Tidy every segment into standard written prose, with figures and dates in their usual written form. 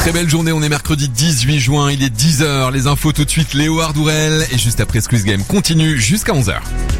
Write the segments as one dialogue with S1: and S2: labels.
S1: Très belle journée, on est mercredi 18 juin, il est 10h, les infos tout de suite, Léo Ardourel, et juste après Squeeze Game continue jusqu'à 11h.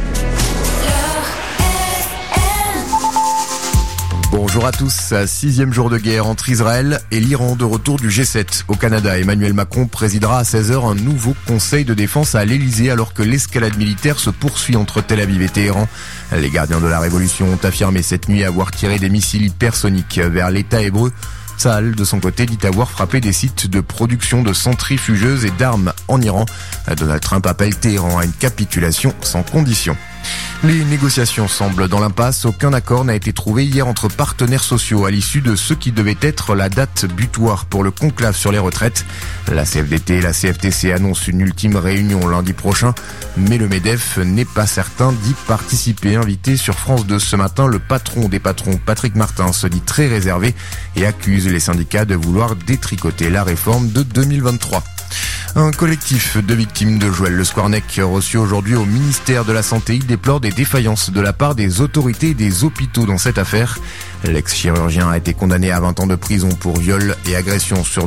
S2: Bonjour à tous, 6e jour de guerre entre Israël et l'Iran, de retour du G7 au Canada. Emmanuel Macron présidera à 16h un nouveau conseil de défense à l'Elysée alors que l'escalade militaire se poursuit entre Tel Aviv et Téhéran. Les gardiens de la révolution ont affirmé cette nuit avoir tiré des missiles hypersoniques vers l'État hébreu. Tsahal, de son côté, dit avoir frappé des sites de production de centrifugeuses et d'armes en Iran. Donald Trump appelle Téhéran à une capitulation sans condition. Les négociations semblent dans l'impasse. Aucun accord n'a été trouvé hier entre partenaires sociaux à l'issue de ce qui devait être la date butoir pour le conclave sur les retraites. La CFDT et la CFTC annoncent une ultime réunion lundi prochain, mais le MEDEF n'est pas certain d'y participer. Invité sur France 2 ce matin, le patron des patrons, Patrick Martin, se dit très réservé et accuse les syndicats de vouloir détricoter la réforme de 2023. Un collectif de victimes de Joël Le Squarnec reçu aujourd'hui au ministère de la Santé. Il déplore des défaillances de la part des autorités et des hôpitaux dans cette affaire. L'ex-chirurgien a été condamné à 20 ans de prison pour viol et agression sur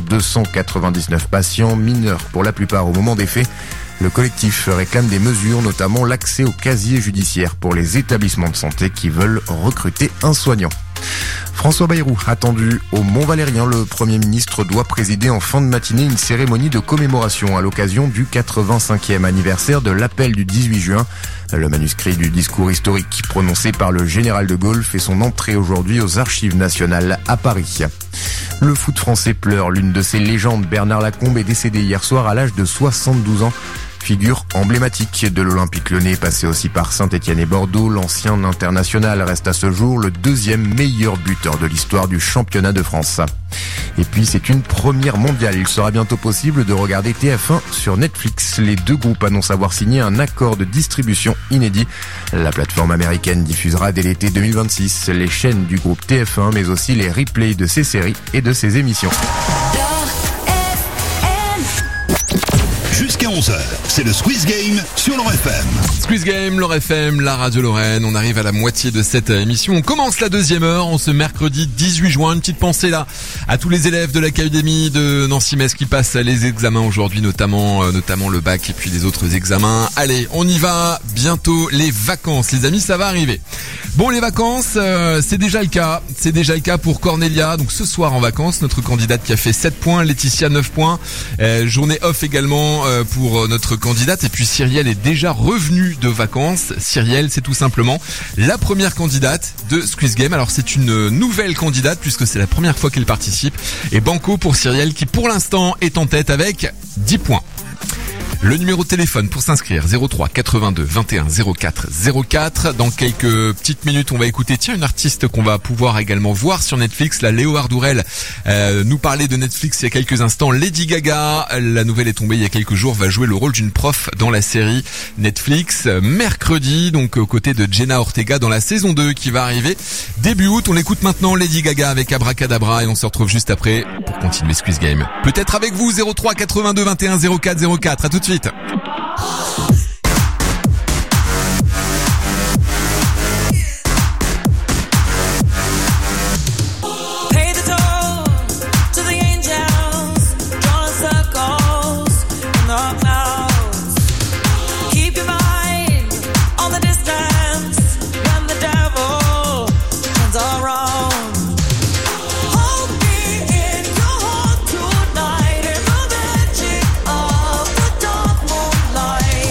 S2: 299 patients, mineurs pour la plupart au moment des faits. Le collectif réclame des mesures, notamment l'accès au casier judiciaire pour les établissements de santé qui veulent recruter un soignant. François Bayrou, attendu au Mont-Valérien, le Premier ministre doit présider en fin de matinée une cérémonie de commémoration à l'occasion du 85e anniversaire de l'appel du 18 juin. Le manuscrit du discours historique prononcé par le général de Gaulle fait son entrée aujourd'hui aux Archives nationales à Paris. Le foot français pleure. L'une de ses légendes, Bernard Lacombe, est décédé hier soir à l'âge de 72 ans. Figure emblématique de l'Olympique Lyonnais, passé aussi par Saint-Etienne et Bordeaux, l'ancien international reste à ce jour le deuxième meilleur buteur de l'histoire du championnat de France. Et puis c'est une première mondiale, il sera bientôt possible de regarder TF1 sur Netflix. Les deux groupes annoncent avoir signé un accord de distribution inédit. La plateforme américaine diffusera dès l'été 2026 les chaînes du groupe TF1, mais aussi les replays de ses séries et de ses émissions.
S3: Jusqu'à 11h, c'est le Squeeze Game sur Lorraine FM.
S1: Squeeze Game, Lorraine FM, la radio Lorraine. On arrive à la moitié de cette émission. On commence la deuxième heure en ce mercredi 18 juin. Une petite pensée là à tous les élèves de l'académie de Nancy-Metz qui passent les examens aujourd'hui, notamment le bac et puis les autres examens. Allez, on y va. Bientôt les vacances, les amis, ça va arriver. Bon, les vacances, c'est déjà le cas. C'est déjà le cas pour Cornelia. Donc ce soir en vacances, notre candidate qui a fait 7 points, Laetitia 9 points. Journée off également pour notre candidate. Et puis Cyrielle est déjà revenue de vacances. Cyrielle, c'est tout simplement la première candidate de Squeeze Game. Alors c'est une nouvelle candidate puisque c'est la première fois qu'elle participe. Et banco pour Cyrielle qui pour l'instant est en tête avec 10 points. Le numéro de téléphone pour s'inscrire 03 82 21 04 04. Dans quelques petites minutes, on va écouter une artiste qu'on va pouvoir également voir sur Netflix. La Léo Ardourel nous parlait de Netflix il y a quelques instants. Lady Gaga, la nouvelle est tombée il y a quelques jours, va jouer le rôle d'une prof dans la série Netflix mercredi, donc aux côtés de Jenna Ortega dans la saison 2 qui va arriver début août. On l'écoute maintenant, Lady Gaga avec Abracadabra, et on se retrouve juste après pour continuer Squeeze Game. Peut-être avec vous 03 82 21 04 04. À tout de suite.
S4: Tonight in the magic of the dark moonlight.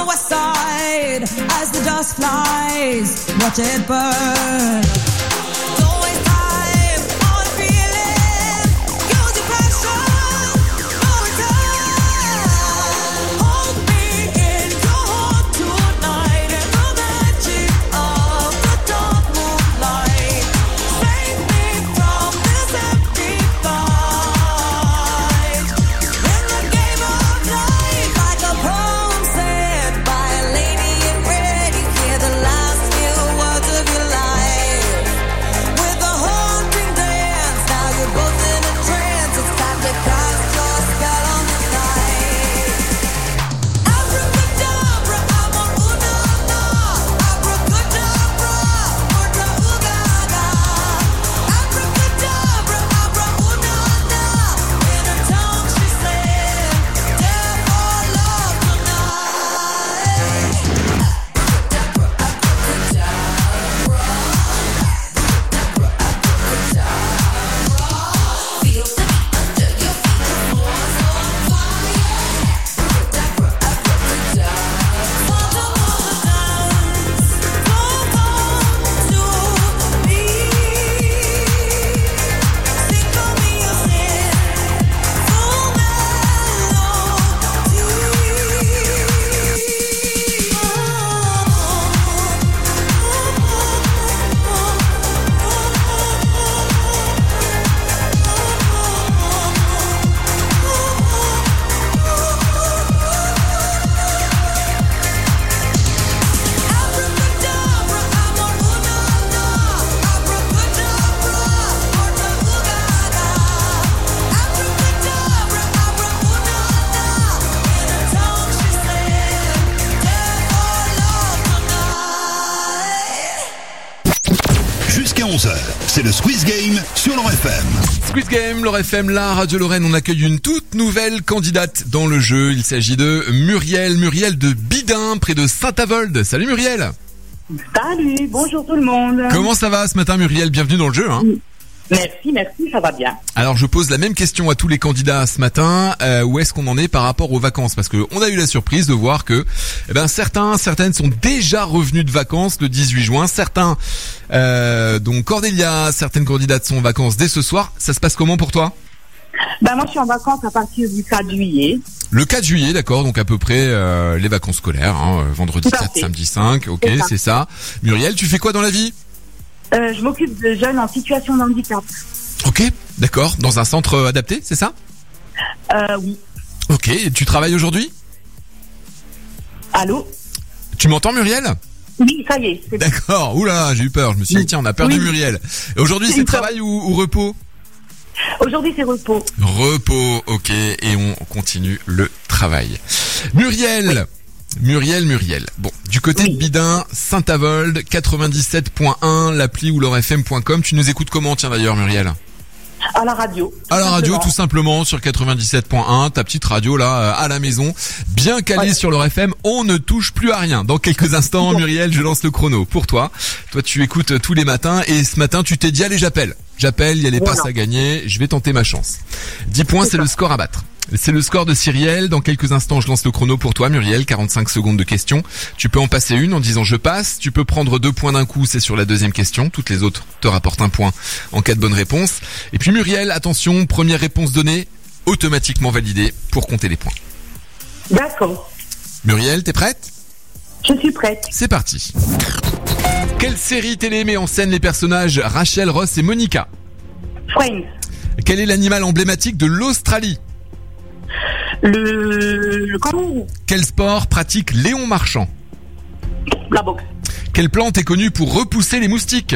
S4: west side as the dust flies. Watch it burn. Don't waste time on feeling. Use your passion. No return. Hold me in your heart tonight in the magic of the dark moonlight. Save me from this empty fight. In the game of life, like a poem said by a lady in red, you hear the last few words of your life. With a haunting dance, now you're both in a trance. It's time to cast your spell on the night. Abracadabra, amor una na. Abracadabra, otra ugaga. Abracadabra, abra una na. In her tongue she said, death or love tonight. Feel the beat under your feet, the floor's on fire. Follow the dance, come on to me. Sing for me your sin, full Abracadabra, amor una na. Abracadabra, otra ugaga. Abracadabra, abra una na. In her tongue she said, death or love tonight.
S3: Jusqu'à 11h, c'est le Squeeze Game sur l'Or FM.
S1: Squeeze Game, l'Or FM, la radio Lorraine, on accueille une toute nouvelle candidate dans le jeu. Il s'agit de Muriel de Bidin, près de Saint-Avold. Salut Muriel.
S5: Salut, bonjour tout le monde.
S1: Comment ça va ce matin Muriel? Bienvenue dans le jeu.
S5: Merci, ça va bien.
S1: Alors je pose la même question à tous les candidats ce matin. Où est-ce qu'on en est par rapport aux vacances? Parce que on a eu la surprise de voir que certaines sont déjà revenus de vacances le 18 juin. Certains, donc Cordélia, certaines candidates sont en vacances dès ce soir. Ça se passe comment pour toi?
S5: Moi je suis en vacances à partir du 4 juillet.
S1: Le 4 juillet, d'accord, donc à peu près les vacances scolaires, vendredi
S5: Tout à
S1: 4,
S5: fait.
S1: samedi 5, ok,
S5: C'est ça.
S1: c'est ça. Muriel, tu fais quoi dans la vie?
S5: Je m'occupe de jeunes en situation de handicap.
S1: Ok, d'accord, dans un centre adapté, c'est ça?
S5: Oui.
S1: Ok, et tu travailles aujourd'hui?
S5: Allô?
S1: Tu m'entends Muriel?
S5: Oui, ça y est. C'est...
S1: D'accord, oula, j'ai eu peur, je me suis dit tiens, on a perdu
S5: Oui.
S1: Muriel. Et aujourd'hui c'est travail ou repos?
S5: Aujourd'hui c'est repos.
S1: Repos, ok, et on continue le travail. Muriel, bon, du côté de Bidin, Saint-Avold, 97.1, l'appli ou lorfm.com, tu nous écoutes comment tiens d'ailleurs Muriel?
S5: À la radio.
S1: À la radio
S5: simplement.
S1: tout simplement sur 97.1, ta petite radio là à la maison, bien calée sur Lor FM, on ne touche plus à rien. Dans quelques instants Muriel, je lance le chrono pour toi. Toi tu écoutes tous les matins et ce matin tu t'es dit allez j'appelle, il y a les passes à gagner, je vais tenter ma chance. 10 points c'est le score à battre. C'est le score de Cyrielle. Dans quelques instants, je lance le chrono pour toi, Muriel. 45 secondes de question. Tu peux en passer une en disant je passe. Tu peux prendre 2 points d'un coup, c'est sur la deuxième question. Toutes les autres te rapportent 1 point en cas de bonne réponse. Et puis Muriel, attention, première réponse donnée, automatiquement validée pour compter les points.
S5: D'accord.
S1: Muriel, t'es prête?
S5: Je suis prête.
S1: C'est parti. Quelle série télé met en scène les personnages Rachel, Ross et Monica?
S5: Friends.
S1: Quel est l'animal emblématique de l'Australie?
S5: Le kangourou.
S1: Quel sport pratique Léon Marchand?
S5: La boxe.
S1: Quelle plante est connue pour repousser les moustiques?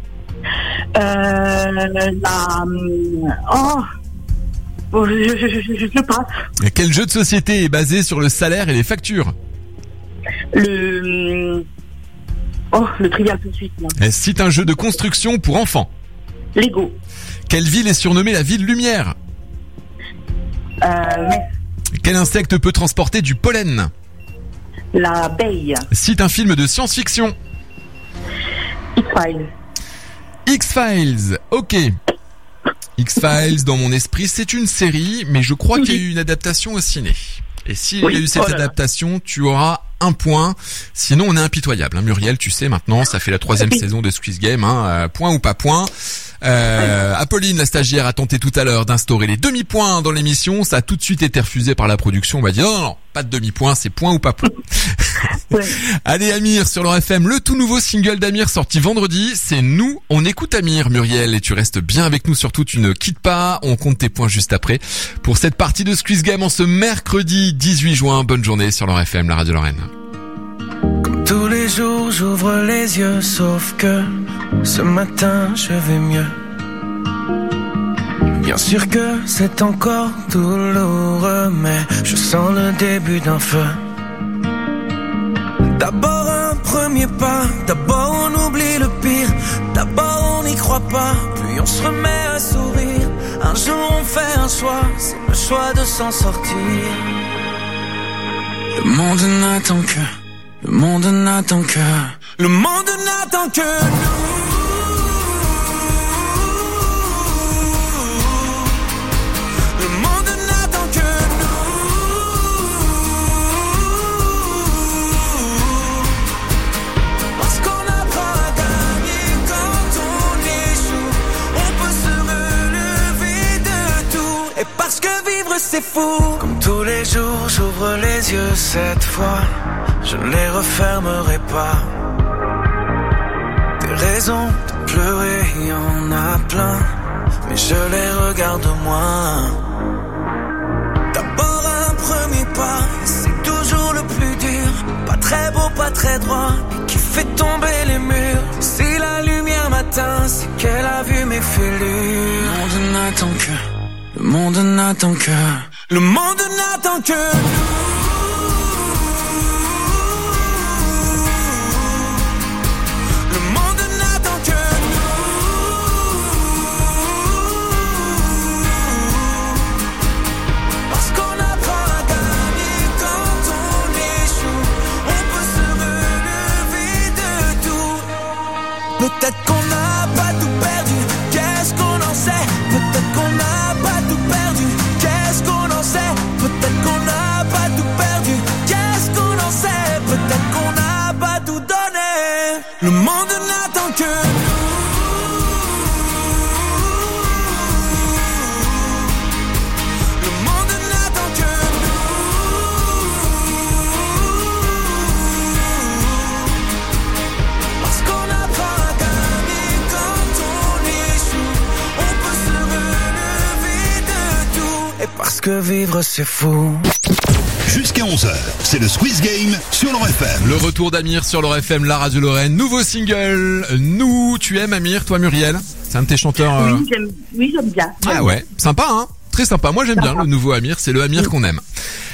S5: Je passe.
S1: Quel jeu de société est basé sur le salaire et les factures?
S5: Le Trivial Pursuit.
S1: Cite un jeu de construction pour enfants.
S5: Lego.
S1: Quelle ville est surnommée la ville lumière? Quel insecte peut transporter du pollen?
S5: L'abeille.
S1: Cite un film de science-fiction.
S5: X-Files.
S1: X-Files, ok. X-Files, dans mon esprit, c'est une série, mais je crois qu'il y a eu une adaptation au ciné. Et s'il y a eu cette adaptation, tu auras un point. Sinon, on est impitoyable. Hein, Muriel, tu sais maintenant, ça fait la 3e saison de Squeeze Game. Hein, point ou pas point. Apolline, la stagiaire, a tenté tout à l'heure d'instaurer les demi-points dans l'émission. Ça a tout de suite été refusé par la production. On va dire non, pas de demi-points, c'est point ou pas point.
S5: Ouais.
S1: Allez, Amir sur leur FM, le tout nouveau single d'Amir sorti vendredi, c'est Nous. On écoute Amir, Muriel, et tu restes bien avec nous, surtout tu ne quittes pas. On compte tes points juste après pour cette partie de Squeeze Game en ce mercredi 18 juin. Bonne journée sur leur FM, la radio Lorraine.
S6: Tous les jours j'ouvre les yeux, sauf que ce matin je vais mieux. Bien sûr que c'est encore douloureux, mais je sens le début d'un feu. D'abord un premier pas, d'abord on oublie le pire, d'abord on n'y croit pas, puis on se remet à sourire. Un jour on fait un choix, c'est le choix de s'en sortir. Le monde n'attend que... Le monde n'attend que... Le monde n'attend que nous. Le monde n'attend que nous. Parce qu'on apprend à gagner quand on échoue. On peut se relever de tout. Et parce que vivre c'est fou. Comme tous les jours j'ouvre les yeux cette fois. Je ne les refermerai pas. Des raisons de pleurer, il y en a plein, mais je les regarde moins. D'abord un premier pas, c'est toujours le plus dur. Pas très beau, pas très droit, et qui fait tomber les murs. Si la lumière m'atteint, c'est qu'elle a vu mes fêlures. Le monde n'attend que... Le monde n'attend que... Le monde n'attend que nous. Peut-être qu'on n'a pas tout perdu, qu'est-ce qu'on en sait? Peut-être qu'on n'a pas tout perdu, qu'est-ce qu'on en sait? Peut-être qu'on n'a pas tout perdu, qu'est-ce qu'on en sait? Peut-être qu'on n'a pas tout donné. Le monde n'attend que nous. Le monde n'attend que parce que vivre c'est fou.
S3: Jusqu'à 11h, c'est le Squeeze Game sur leur FM.
S1: Le retour d'Amir sur leur FM, la radio Lorraine. Nouveau single, Nous. Tu aimes Amir, toi Muriel? C'est un de tes chanteurs
S5: Oui, j'aime bien.
S1: Ah ouais, sympa hein. Très sympa. Moi j'aime bien le nouveau Amir, c'est le Amir qu'on aime.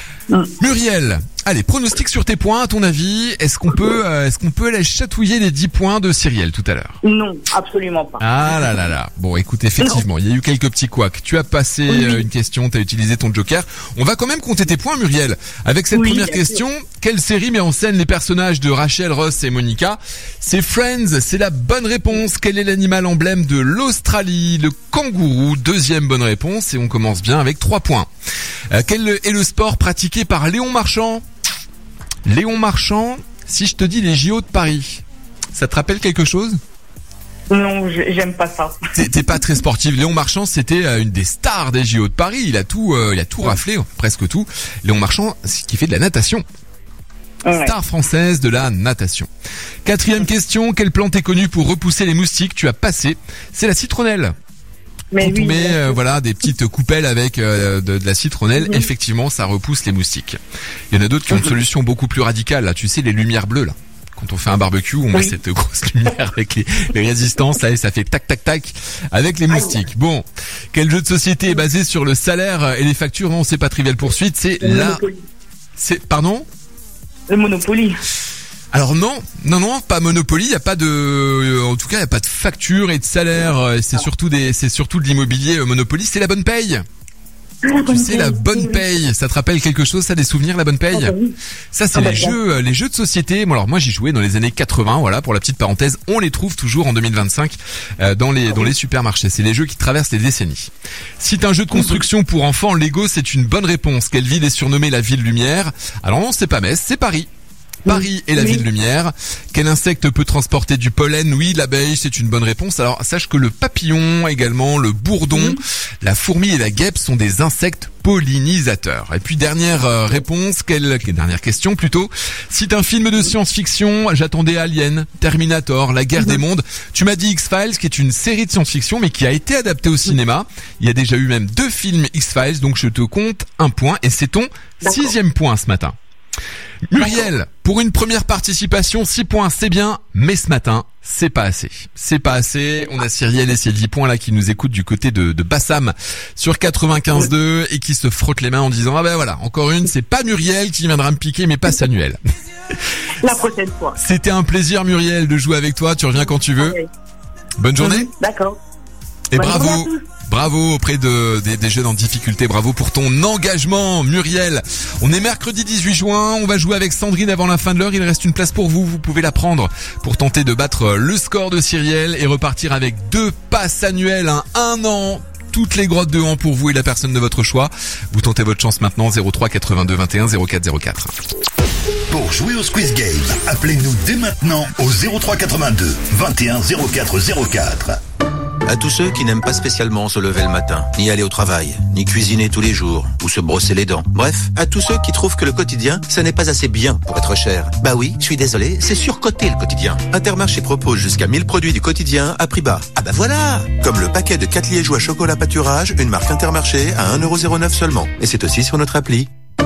S1: Muriel, allez, pronostic sur tes points, à ton avis, est-ce qu'on peut aller chatouiller les 10 points de Cyrielle tout à l'heure?
S5: Non, absolument pas.
S1: Ah là là là. Bon, écoute, effectivement, il y a eu quelques petits couacs. Tu as passé une question, tu as utilisé ton joker. On va quand même compter tes points, Muriel. Avec cette première question, quelle série met en scène les personnages de Rachel, Ross et Monica? C'est Friends, c'est la bonne réponse. Quel est l'animal emblème de l'Australie? Le kangourou. Deuxième bonne réponse et on commence bien avec 3 points. Quel est le sport pratiqué par Léon Marchand? Léon Marchand, si je te dis les JO de Paris, ça te rappelle quelque chose?
S5: Non, j'aime pas ça.
S1: T'es pas très sportive. Léon Marchand, c'était une des stars des JO de Paris. Il a tout raflé, presque tout. Léon Marchand, qui fait de la natation.
S5: Ouais.
S1: Star française de la natation. 4e question, quelle plante est connue pour repousser les moustiques? Tu as passé. C'est la citronnelle.
S5: Mais
S1: quand on met voilà des petites coupelles avec de la citronnelle, effectivement, ça repousse les moustiques. Il y en a d'autres qui ont une solution beaucoup plus radicale. Là, tu sais, les lumières bleues là. Quand on fait un barbecue, on met cette grosse lumière avec les résistances là et ça fait tac tac tac avec les moustiques. Bon, quel jeu de société est basé sur le salaire et les factures? Non, c'est pas Trivial Poursuite, c'est pardon?
S5: Le Monopoly.
S1: Alors non, pas Monopoly, il y a pas de en tout cas, il y a pas de facture et de salaire, c'est surtout de l'immobilier Monopoly, c'est la bonne paye. Tu sais, la bonne paye, ça te rappelle quelque chose, ça, des souvenirs, la bonne paye? Ça, c'est les jeux de société. Bon, alors moi, j'y jouais dans les années 80, voilà, pour la petite parenthèse. On les trouve toujours en 2025 dans les supermarchés. C'est les jeux qui traversent les décennies. Si t'as un jeu de construction pour enfants, Lego, c'est une bonne réponse. Quelle ville est surnommée la ville lumière? Alors non, c'est pas Metz, c'est Paris. Paris est la ville lumière. Quel insecte peut transporter du pollen? Oui, l'abeille, c'est une bonne réponse. Alors, sache que le papillon, également, le bourdon, la fourmi et la guêpe sont des insectes pollinisateurs. Et puis, dernière dernière question plutôt. Cite un film de science-fiction. J'attendais Alien, Terminator, La Guerre des Mondes. Tu m'as dit X-Files, qui est une série de science-fiction, mais qui a été adaptée au cinéma. Il y a déjà eu même 2 films X-Files, donc je te compte 1 point. Et c'est ton 6e point ce matin. Muriel, pour une première participation, 6 points, c'est bien, mais ce matin, c'est pas assez. C'est pas assez. On a Cyrielle et Sylvie Point là qui nous écoutent du côté de Bassam sur 95.2 et qui se frottent les mains en disant ah ben voilà, encore une, c'est pas Muriel qui viendra me piquer, mais pas Samuel.
S5: La prochaine fois.
S1: C'était un plaisir Muriel de jouer avec toi. Tu reviens quand tu veux.
S5: Oui.
S1: Bonne journée.
S5: D'accord.
S1: Et
S5: Bonne
S1: bravo.
S5: journée à tous.
S1: Bravo auprès des jeunes en difficulté. Bravo pour ton engagement, Muriel. On est mercredi 18 juin. On va jouer avec Sandrine avant la fin de l'heure. Il reste une place pour vous. Vous pouvez la prendre pour tenter de battre le score de Cyrielle et repartir avec 2 passes annuelles, 1 an. Toutes les grottes de Han pour vous et la personne de votre choix. Vous tentez votre chance maintenant. 03 82 21 04 04.
S3: Pour jouer au Squeeze Game, appelez-nous dès maintenant au 03 82 21 04 04.
S7: À tous ceux qui n'aiment pas spécialement se lever le matin, ni aller au travail, ni cuisiner tous les jours, ou se brosser les dents. Bref, à tous ceux qui trouvent que le quotidien, ça n'est pas assez bien pour être cher. Bah oui, je suis désolé, c'est surcoté le quotidien. Intermarché propose jusqu'à 1000 produits du quotidien à prix bas. Ah bah voilà! Comme le paquet de 4 liégeois chocolat pâturage, une marque Intermarché à 1,09€ seulement. Et c'est aussi sur notre appli.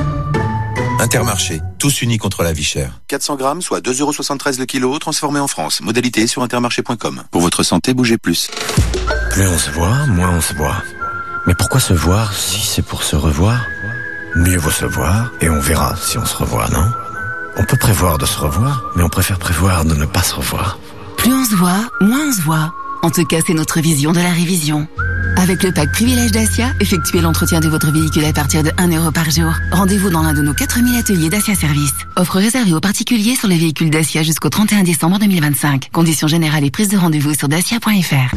S7: Intermarché, tous unis contre la vie chère. 400 grammes, soit 2,73€ le kilo, transformé en France. Modalité sur intermarché.com. Pour votre santé, bougez plus.
S8: Plus on se voit, moins on se voit. Mais pourquoi se voir si c'est pour se revoir? Mieux vaut se voir et on verra si on se revoit, non? On peut prévoir de se revoir, mais on préfère prévoir de ne pas se revoir.
S9: Plus on se voit, moins on se voit. En tout cas, c'est notre vision de la révision. Avec le pack Privilège Dacia, effectuez l'entretien de votre véhicule à partir de 1€ par jour. Rendez-vous dans l'un de nos 4000 ateliers Dacia Service. Offre réservée aux particuliers sur les véhicules Dacia jusqu'au 31 décembre 2025. Conditions générales et prise de rendez-vous sur dacia.fr.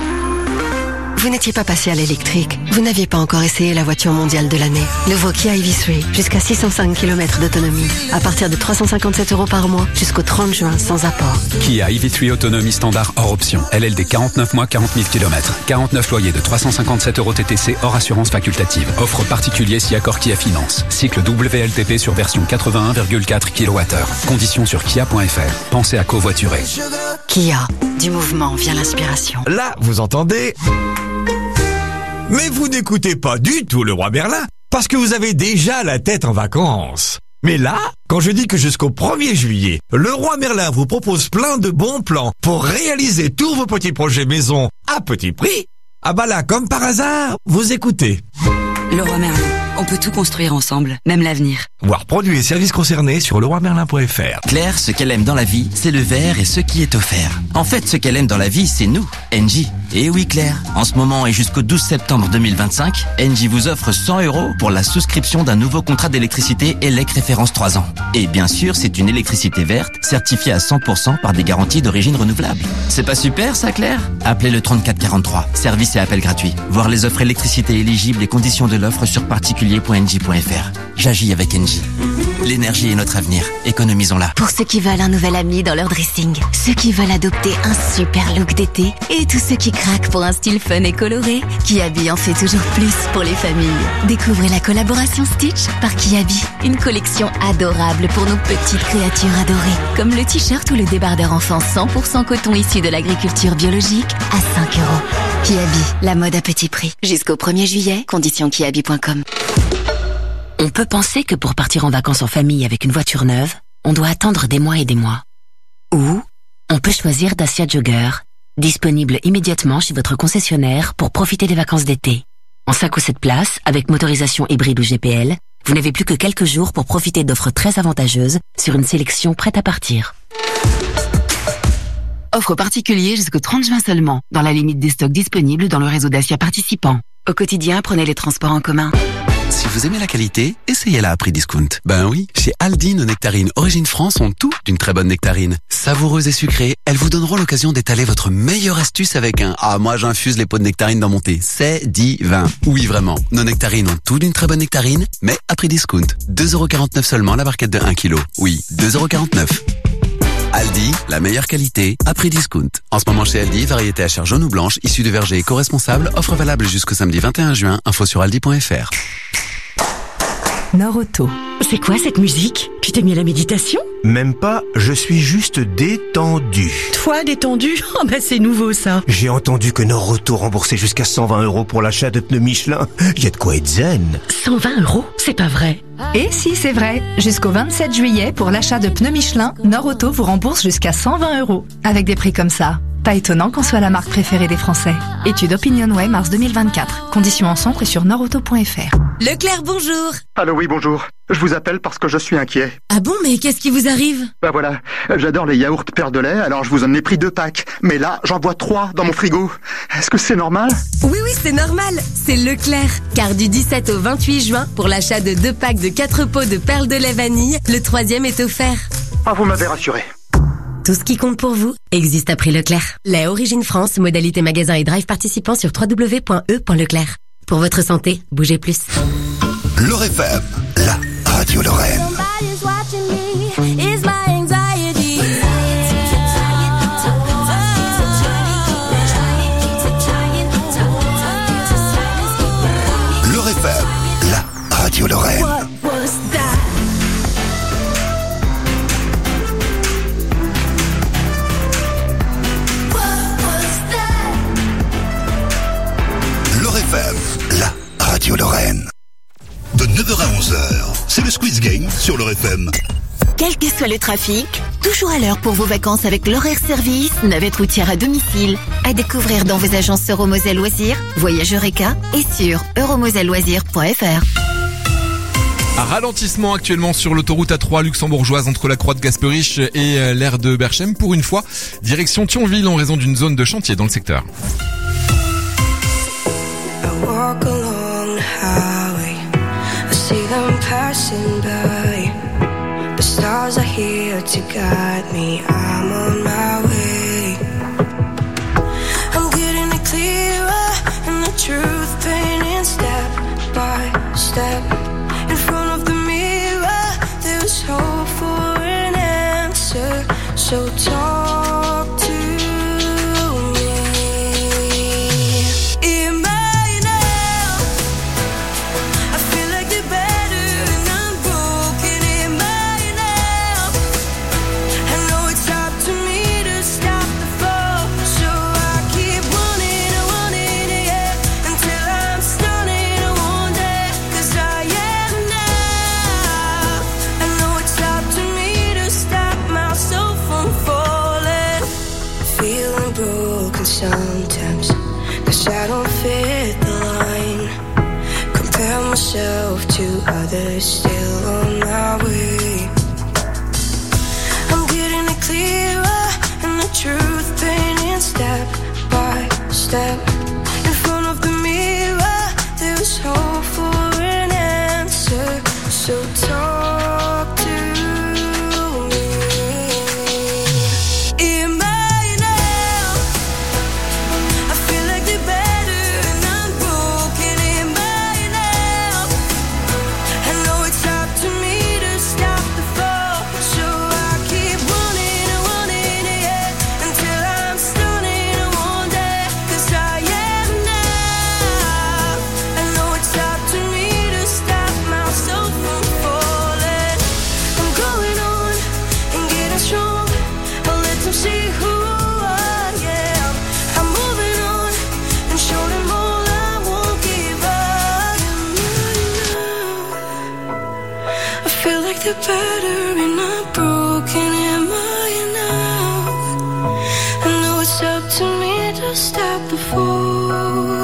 S10: Vous n'étiez pas passé à l'électrique. Vous n'aviez pas encore essayé la voiture mondiale de l'année. Nouveau Kia EV3, jusqu'à 605 km d'autonomie. À partir de 357€ par mois, jusqu'au 30 juin, sans apport.
S11: Kia EV3 autonomie standard hors option. LLD 49 mois, 40 000 km. 49 loyers de 357€ TTC hors assurance facultative. Offre particulier si accord Kia Finance. Cycle WLTP sur version 81,4 kWh. Conditions sur kia.fr. Pensez à covoiturer.
S10: Kia, du mouvement vient l'inspiration.
S12: Là, vous entendez? Mais vous n'écoutez pas du tout le roi Merlin, parce que vous avez déjà la tête en vacances. Mais là, quand je dis que jusqu'au 1er juillet, le roi Merlin vous propose plein de bons plans pour réaliser tous vos petits projets maison à petit prix, ah bah là, comme par hasard, vous écoutez.
S9: Le roi Merlin, on peut tout construire ensemble, même l'avenir.
S12: Voir produits et services concernés sur leroimerlin.fr.
S13: Claire, ce qu'elle aime dans la vie, c'est le verre et ce qui est offert. En fait, ce qu'elle aime dans la vie, c'est nous, Engie. Et oui Claire, en ce moment et jusqu'au 12 septembre 2025, Engie vous offre 100€ pour la souscription d'un nouveau contrat d'électricité ELEC référence 3 ans. Et bien sûr, c'est une électricité verte, certifiée à 100% par des garanties d'origine renouvelable. C'est pas super ça Claire? Appelez le 3443, service et appel gratuit. Voir les offres électricité éligibles et conditions de l'offre sur particulier.engie.fr. J'agis avec Engie. L'énergie est notre avenir, économisons-la.
S10: Pour ceux qui veulent un nouvel ami dans leur dressing, ceux qui veulent adopter un super look d'été et tous ceux qui craquent pour un style fun et coloré, Kiabi en fait toujours plus pour les familles. Découvrez la collaboration Stitch par Kiabi, une collection adorable pour nos petites créatures adorées, comme le t-shirt ou le débardeur enfant 100% coton issu de l'agriculture biologique à 5€. Kiabi, la mode à petit prix. Jusqu'au 1er juillet, conditions kiabi.com.
S9: On peut penser que pour partir en vacances en famille avec une voiture neuve, on doit attendre des mois et des mois. Ou on peut choisir Dacia Jogger, disponible immédiatement chez votre concessionnaire pour profiter des vacances d'été. En 5 ou 7 places, avec motorisation hybride ou GPL, vous n'avez plus que quelques jours pour profiter d'offres très avantageuses sur une sélection prête à partir. Offre particulier jusqu'au 30 juin seulement, dans la limite des stocks disponibles dans le réseau Dacia participant. Au quotidien, prenez les transports en commun.
S14: Si vous aimez la qualité, essayez-la à prix discount. Ben oui, chez Aldi, nos nectarines Origine France ont tout d'une très bonne nectarine. Savoureuses et sucrées, elles vous donneront l'occasion d'étaler votre meilleure astuce avec un « Ah, moi j'infuse les pots de nectarine dans mon thé, c'est divin ». Oui, vraiment, nos nectarines ont tout d'une très bonne nectarine, mais à prix discount. 2,49€ seulement la barquette de 1 kg. Oui, 2,49€. Aldi, la meilleure qualité, à prix discount. En ce moment chez Aldi, variété à chair jaune ou blanche, issue de verger éco-responsable, offre valable jusqu'au samedi 21 juin, info sur aldi.fr.
S15: Nord-Auto. C'est quoi cette musique? Tu t'es mis à la méditation?
S16: Même pas, je suis juste détendu.
S15: Toi, détendu? Oh bah c'est nouveau ça.
S16: J'ai entendu que Nord-Auto remboursait jusqu'à 120€ pour l'achat de pneus Michelin. Y a de quoi être zen.
S15: 120€? C'est pas vrai.
S17: Et si, c'est vrai. Jusqu'au 27 juillet, pour l'achat de pneus Michelin, Nord-Auto vous rembourse jusqu'à 120€. Avec des prix comme ça. Pas étonnant qu'on soit la marque préférée des Français. Étude OpinionWay, mars 2024. Conditions en centre et sur nordauto.fr.
S18: Leclerc, bonjour.
S19: Allô, oui, bonjour. Je vous appelle parce que je suis inquiet.
S18: Ah bon, mais qu'est-ce qui vous arrive?
S19: Bah voilà, j'adore les yaourts Perle de lait, alors je vous en ai pris 2 packs. Mais là, j'en bois 3 dans mon frigo. Est-ce que c'est normal?
S18: Oui, c'est normal. C'est Leclerc. Car du 17 au 28 juin, pour l'achat de 2 packs de 4 pots de Perle de lait vanille, le 3e est offert.
S19: Ah, vous m'avez rassuré.
S18: Tout ce qui compte pour vous existe à prix Leclerc. Lait Origine France, modalité magasin et drive participant sur www.e.leclerc. Pour votre santé, bougez plus.
S3: Lore FM, la radio Lorraine. Lore FM, la radio Lorraine. FM, la radio Lorraine. De 9h à 11h, c'est le Squeeze Game sur Lore FM.
S10: Quel que soit le trafic, toujours à l'heure pour vos vacances avec l'horaire service, navette routière à domicile. À découvrir dans vos agences Euromoselle Loisirs, Voyage Eureka et sur euromoselleloisirs.fr.
S1: Un ralentissement actuellement sur l'autoroute A3 luxembourgeoise entre la Croix de Gasperich et l'aire de Berchem. Pour une fois, direction Thionville en raison d'une zone de chantier dans le secteur.
S20: Walk along the highway, I see them passing by. The stars are here to guide me, I'm on my way. I'm getting it clearer, and the truth painting step by step. In front of the mirror, there's hope for an answer, so talk to me. Sometimes, 'cause I don't fit the line. Compare myself to others still on my way. I'm getting it clearer, and the truth painting step by step. In front of the mirror, there's hope for an answer, so talk to me. The better and not broken, am I enough? I know it's up to me to stop the fall.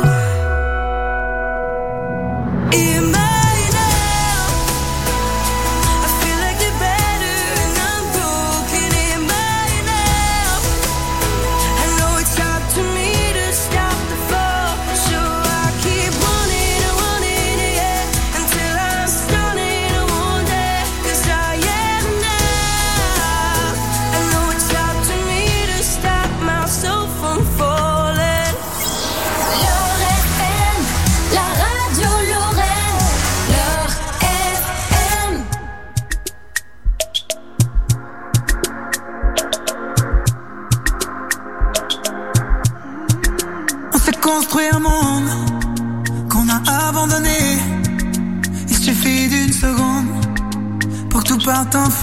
S20: Am I enough? I feel like the better and not broken, am I enough? I know it's up to me to stop the fall, so I keep wanting, yeah, until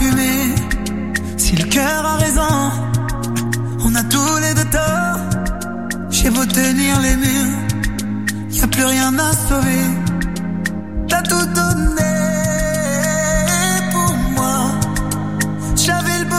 S6: parfumé. Si le cœur a raison, on a tous les deux tort. J'ai beau tenir les murs, y a plus rien à sauver. T'as tout donné pour moi. J'avais le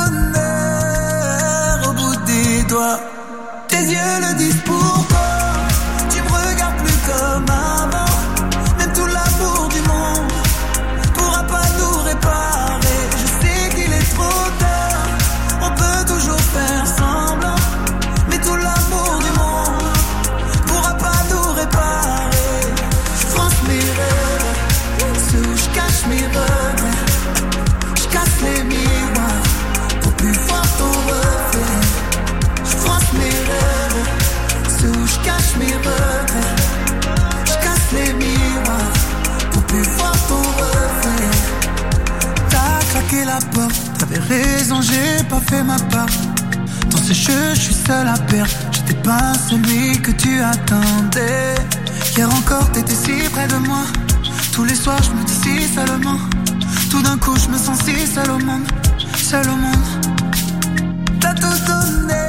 S6: bonheur au bout des doigts. Tes yeux le disent pourquoi. Tu me regardes plus comme avant. Même tout l'amour du monde pourra pas nous réparer. Je sais qu'il est trop tard. On peut toujours faire semblant, mais tout l'amour du monde pourra pas nous réparer. Je France mes rêves, sous je cache mes regrets. Je casse les miroirs pour plus voir ton reflet. Je France mes rêves, sous je cache mes regrets. Je casse les miroirs pour plus voir ton reflet. T'as claqué la porte, t'avais raison, j'ai pas fait ma part. Dans ce jeu, je suis seul à perdre. J'étais pas celui que tu attendais. Hier encore, t'étais si près de moi. Tous les soirs, je me dis si seulement. Tout d'un coup, je me sens si seul au monde. Seul au monde. T'as tout donné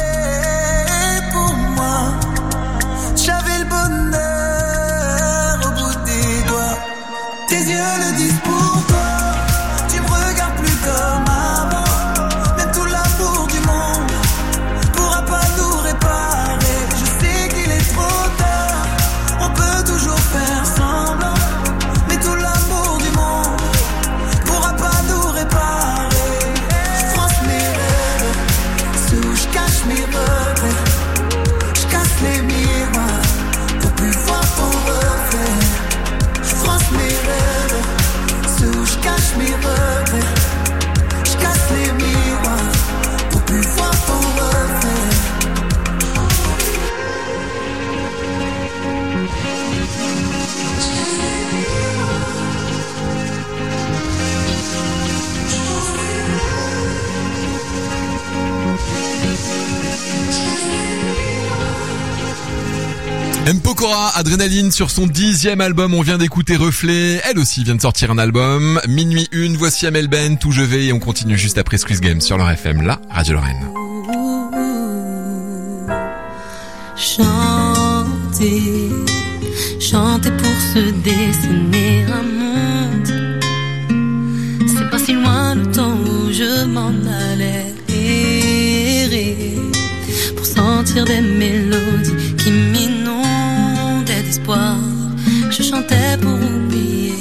S6: pour moi. J'avais le bonheur au bout des doigts. Tes yeux le disent pourquoi. Tu me regardes plus comme avant. Même tout l'amour du monde pourra pas nous réparer. Je sais qu'il est trop tard. On peut toujours faire semblant, mais tout l'amour du monde pourra pas nous réparer. Je France mes rêves, sous je cache mes regrets. Je casse les miroirs pour plus voir ton reflet. Je France mes rêves, sous je cache mes regrets. Je casse les miroirs pour plus voir ton reflet.
S1: M. Pokora, Adrénaline sur son 10e album, on vient d'écouter Reflet, elle aussi vient de sortir un album, minuit 1, voici Amel Ben, Tout je vais et on continue juste après Squeeze Game sur leur FM, la Radio Lorraine.
S21: Chanter, chanter pour se dessiner un monde. C'est pas si loin le temps où je m'en allais errer pour sentir des mélodies qui m'inondaient d'espoir. Je chantais pour oublier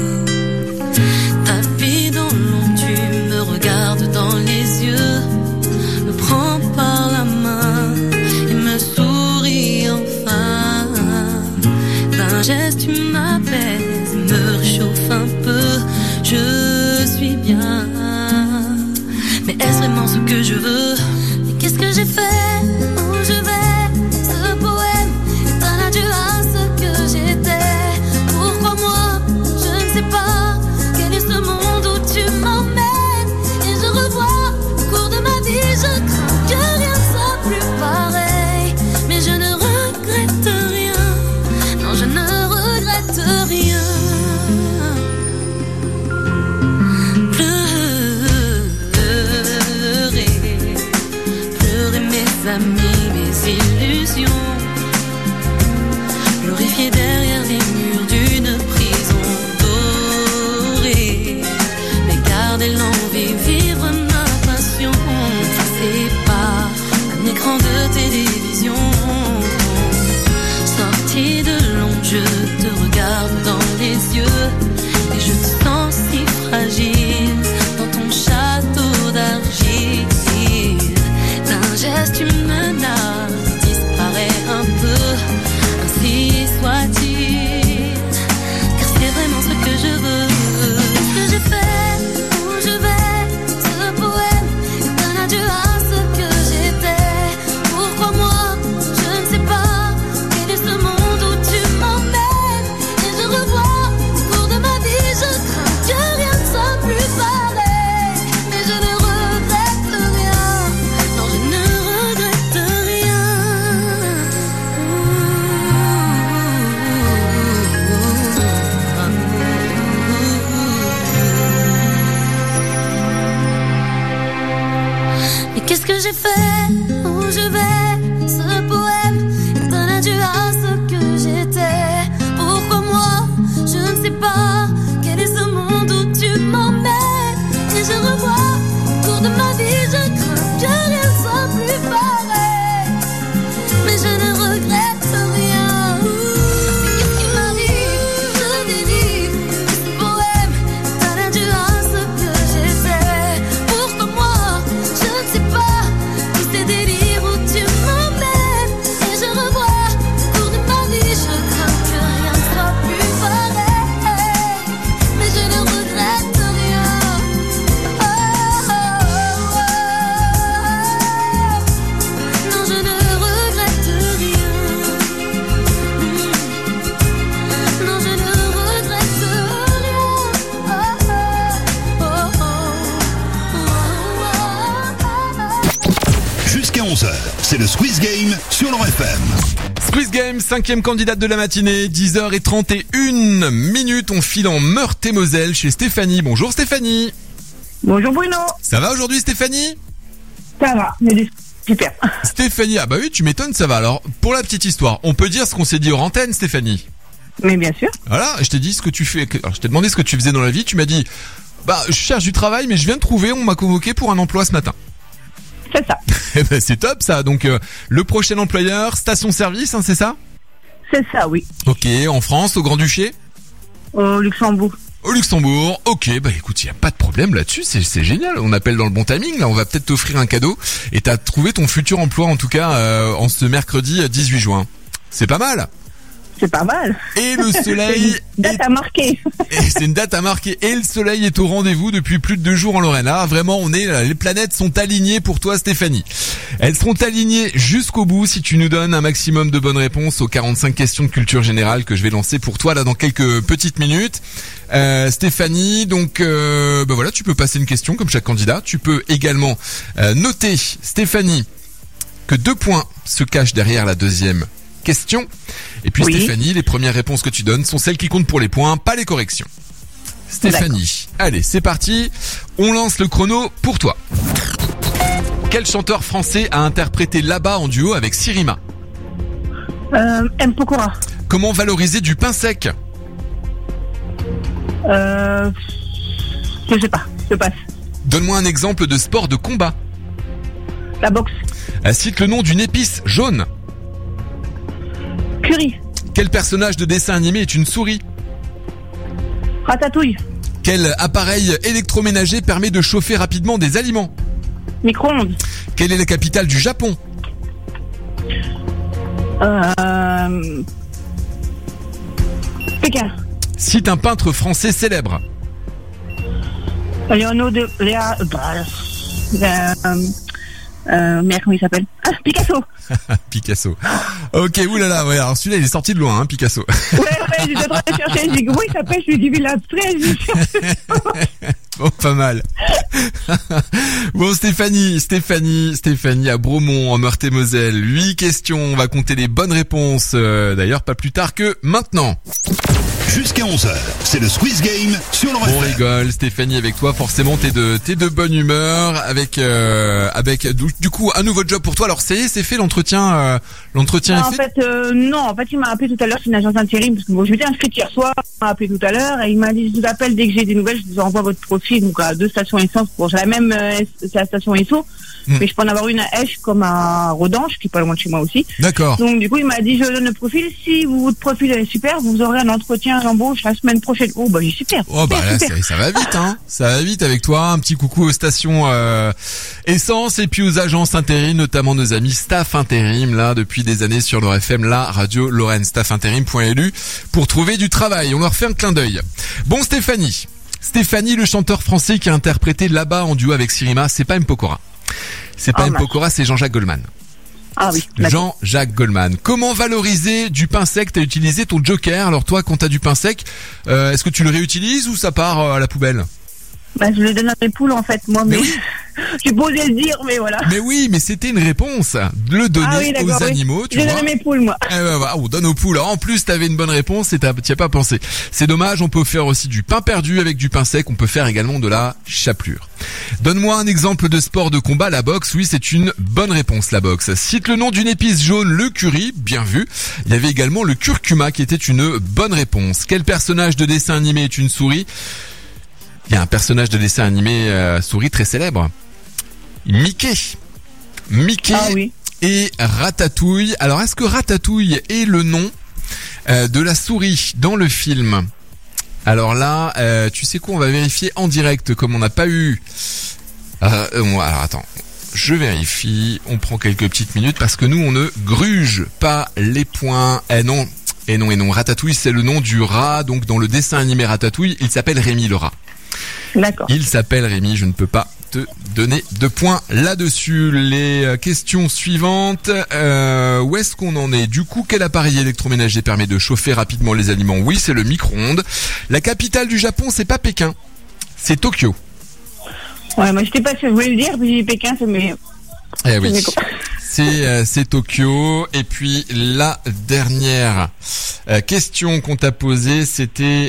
S21: ta vie dans l'ombre. Tu me regardes dans les yeux, me prends par la main et me souris enfin. D'un geste tu m'apaises, me réchauffe un peu. Je suis bien, mais est-ce vraiment ce que je veux? Mais qu'est-ce que j'ai fait? Où je vais? Ce poème est un adieu à ce que j'étais. Pourquoi moi? Je ne sais pas. Quel est ce monde où tu m'emmènes? Et je revois au cours de ma vie, je crains que rien ne soit plus pareil. Mais je ne regrette rien. Non, je ne regrette rien. Amis, mes illusions, glorifiées derrière les murs d'une prison dorée, mais garder l'envie, vivre ma passion. C'est pas un écran de télévision. Sorti de l'ombre, je te regarde dans les yeux et je te sens si fragile dans ton château d'argile. D'un geste tu menaces, disparaît un peu, ainsi soit-il, car c'est vraiment ce que je veux. Qu'est-ce que j'ai fait? Où je vais? Ce poème est un adieu à ce que j'étais. Pourquoi moi? Et qu'est-ce que j'ai fait? Où je vais? Ce poème est un adieu à ce que j'étais. Pourquoi moi? Je ne sais pas. Quel est ce monde où tu m'emmènes? Et je revois au cours de ma vie, je crains que rien ne soit plus pareil. Mais je ne regrette rien. Mais qu'est-ce qui m'arrive? Je dérive. Ce poème est un adieu à ce que j'étais. Pourquoi moi? Je ne sais pas. Tous ces délires où tu m'emmènes. Et je revois au cours de ma vie, je crains que rien ne soit plus pareil. Mais je ne regrette rien. Non, je ne regrette rien. Non, je ne regrette rien.
S3: Jusqu'à 11h, c'est le Squeeze Game sur l'Or FM.
S1: Squeeze Game, 5e candidate de la matinée, 10h31 minutes, on file en Meurthe-et-Moselle chez Stéphanie. Bonjour Stéphanie.
S5: Bonjour Bruno.
S1: Ça va aujourd'hui Stéphanie?
S5: Ça va, mais super.
S1: Stéphanie, ah bah oui, tu m'étonnes, ça va. Alors, pour la petite histoire, on peut dire ce qu'on s'est dit hors antenne, Stéphanie?
S5: Mais bien sûr.
S1: Voilà, je t'ai dit ce que tu fais. Alors, je t'ai demandé ce que tu faisais dans la vie, tu m'as dit, bah, je cherche du travail, mais je viens de trouver, on m'a convoqué pour un emploi ce matin.
S5: C'est ça.
S1: Eh ben, c'est top ça. Donc, le prochain employeur, station-service, hein, c'est ça?
S5: C'est ça, oui.
S1: Ok, en France, au Grand-Duché?
S5: Au Luxembourg.
S1: Au Luxembourg, ok, bah écoute, il y a pas de problème là-dessus, c'est génial, on appelle dans le bon timing, là on va peut-être t'offrir un cadeau, et t'as trouvé ton futur emploi en tout cas en ce mercredi 18 juin. C'est pas mal.
S5: C'est pas mal.
S1: Et le soleil...
S5: C'est une date à marquer.
S1: Et c'est une date à marquer, et le soleil est au rendez-vous depuis plus de 2 jours en Lorraine. Là, vraiment, les planètes sont alignées pour toi Stéphanie. Elles seront alignées jusqu'au bout si tu nous donnes un maximum de bonnes réponses aux 45 questions de culture générale que je vais lancer pour toi là dans quelques petites minutes. Stéphanie, donc bah voilà, tu peux passer une question comme chaque candidat. Tu peux également noter, Stéphanie, que 2 points se cachent derrière la deuxième question. Et puis oui. Stéphanie, les premières réponses que tu donnes sont celles qui comptent pour les points, pas les corrections. Stéphanie, allez, c'est parti. On lance le chrono pour toi. Quel chanteur français a interprété Là-bas en duo avec Sirima?
S5: M. Pokora.
S1: Comment valoriser du pain sec?
S5: Je sais pas, je passe.
S1: Donne-moi un exemple de sport de combat.
S5: La boxe.
S1: Cite le nom d'une épice jaune.
S5: Curry.
S1: Quel personnage de dessin animé est une souris?
S5: Ratatouille.
S1: Quel appareil électroménager permet de chauffer rapidement des aliments?
S5: Micro-ondes.
S1: Quelle est la capitale du Japon?
S5: Pékin.
S1: Cite un peintre français célèbre.
S5: Léonard de... merde, comment il s'appelle? Picasso.
S1: Picasso. Ok, oulala, ouais, alors celui-là il est sorti de loin, hein, Picasso.
S5: Ouais, j'étais en train de chercher, je dis comment il s'appelle, je lui dis il a très.
S1: Bon, pas mal. Bon, Stéphanie à Bromont, en Meurthe-et-Moselle. 8 questions, on va compter les bonnes réponses, d'ailleurs pas plus tard que maintenant.
S3: Jusqu'à 11h, c'est le Squeeze Game sur l'Or FM.
S1: On rigole, Stéphanie, avec toi, forcément, t'es de bonne humeur, avec du coup, un nouveau job pour toi. Alors, c'est fait, l'entretien est fait?
S5: Non, en fait, il m'a appelé tout à l'heure, c'est une agence intérim, parce que bon, je m'étais inscrite hier soir, il m'a appelé tout à l'heure, et il m'a dit, je vous appelle dès que j'ai des nouvelles, je vous envoie votre profil, donc à 2 stations essence, bon, j'ai la même, c'est la station Esso, mais je peux en avoir une à Esch comme à Rodange, qui est pas loin de chez moi aussi.
S1: D'accord.
S5: Donc, du coup, il m'a dit, je donne le profil, si votre profil est super, vous aurez un entretien d'embauche la semaine prochaine. Oh, bah, j'ai super.
S1: Oh, bah, là, ça va vite, hein. Ça va vite avec toi. Un petit coucou aux stations, essence et puis aux agences intérim, notamment nos amis Staff Intérim, là, depuis des années sur l'Or FM, la radio Lorraine, staffintérim.lu, pour trouver du travail. On leur fait un clin d'œil. Bon, Stéphanie, le chanteur français qui a interprété Là-bas en duo avec Sirima, c'est pas M. Pokora. C'est pas M. Pokora, c'est Jean-Jacques Goldman.
S5: Ah oui.
S1: Jean-Jacques Goldman. Comment valoriser du pain sec? T'as utilisé ton joker. Alors toi, quand t'as du pain sec, est-ce que tu le réutilises ou ça part à la poubelle?
S5: Bah, je le donne à mes poules, en fait, moi, mais j'ai pas osé le dire, mais voilà.
S1: Mais oui, mais c'était une réponse. De le donner aux animaux, tu vois.
S5: Je donne à mes poules, moi.
S1: On donne aux poules. En plus, t'avais une bonne réponse et t'y as pas pensé. C'est dommage, on peut faire aussi du pain perdu avec du pain sec, on peut faire également de la chapelure. Donne-moi un exemple de sport de combat, la boxe. Oui, c'est une bonne réponse, la boxe. Cite le nom d'une épice jaune, le curry, bien vu. Il y avait également le curcuma qui était une bonne réponse. Quel personnage de dessin animé est une souris? Il y a un personnage de dessin animé souris très célèbre. Mickey et Ratatouille. Alors, est-ce que Ratatouille est le nom de la souris dans le film? Alors là, tu sais quoi, on va vérifier en direct, comme on n'a pas eu... alors attends, je vérifie, on prend quelques petites minutes, parce que nous, on ne gruge pas les points. Et non, Ratatouille, c'est le nom du rat, donc dans le dessin animé Ratatouille, il s'appelle Rémi le rat.
S5: D'accord.
S1: Il s'appelle Rémi, je ne peux pas te donner de points là-dessus. Les questions suivantes, où est-ce qu'on en est? Du coup, quel appareil électroménager permet de chauffer rapidement les aliments? Oui, c'est le micro-ondes. La capitale du Japon, c'est pas Pékin, c'est Tokyo.
S5: Ouais, moi j'étais pas sûre, je voulais le dire, puis j'ai dit Pékin, c'est mieux.
S1: Eh oui. C'est Tokyo. Et puis la dernière question qu'on t'a posée, c'était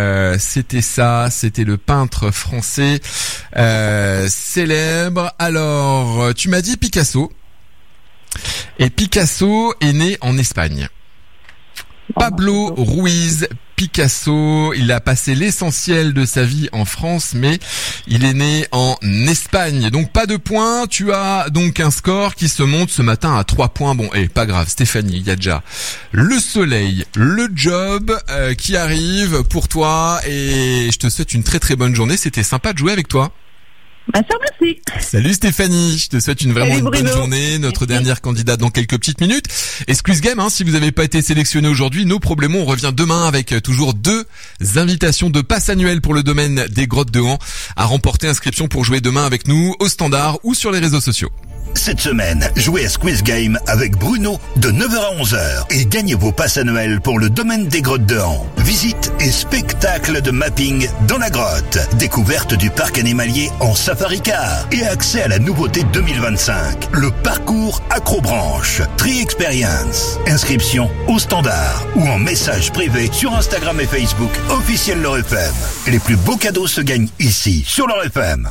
S1: le peintre français célèbre. Alors, tu m'as dit Picasso. Et Picasso est né en Espagne. Pablo Ruiz Picasso, il a passé l'essentiel de sa vie en France, mais il est né en Espagne. Donc pas de points, tu as donc un score qui se monte ce matin à 3 points. Bon, pas grave, Stéphanie, il y a déjà le soleil, le job qui arrive pour toi et je te souhaite une très très bonne journée. C'était sympa de jouer avec toi.
S5: Bah ça, merci.
S1: Salut Stéphanie, je te souhaite une bonne journée. Notre dernière candidate dans quelques petites minutes. Et Squeeze Game, si vous n'avez pas été sélectionné aujourd'hui, nos problèmes, on revient demain avec toujours 2 invitations de passe annuel pour le domaine des Grottes de Han à remporter. Inscription pour jouer demain avec nous au standard ou sur les réseaux sociaux.
S3: Cette semaine, jouez à Squeeze Game avec Bruno de 9h à 11h et gagnez vos passes annuelles pour le domaine des Grottes de Han. Visite et spectacle de mapping dans la grotte. Découverte du parc animalier en safari car et accès à la nouveauté 2025. Le parcours Acrobranche. Tri Experience. Inscription au standard ou en message privé sur Instagram et Facebook officiel Leur FM. Les plus beaux cadeaux se gagnent ici sur Leur FM.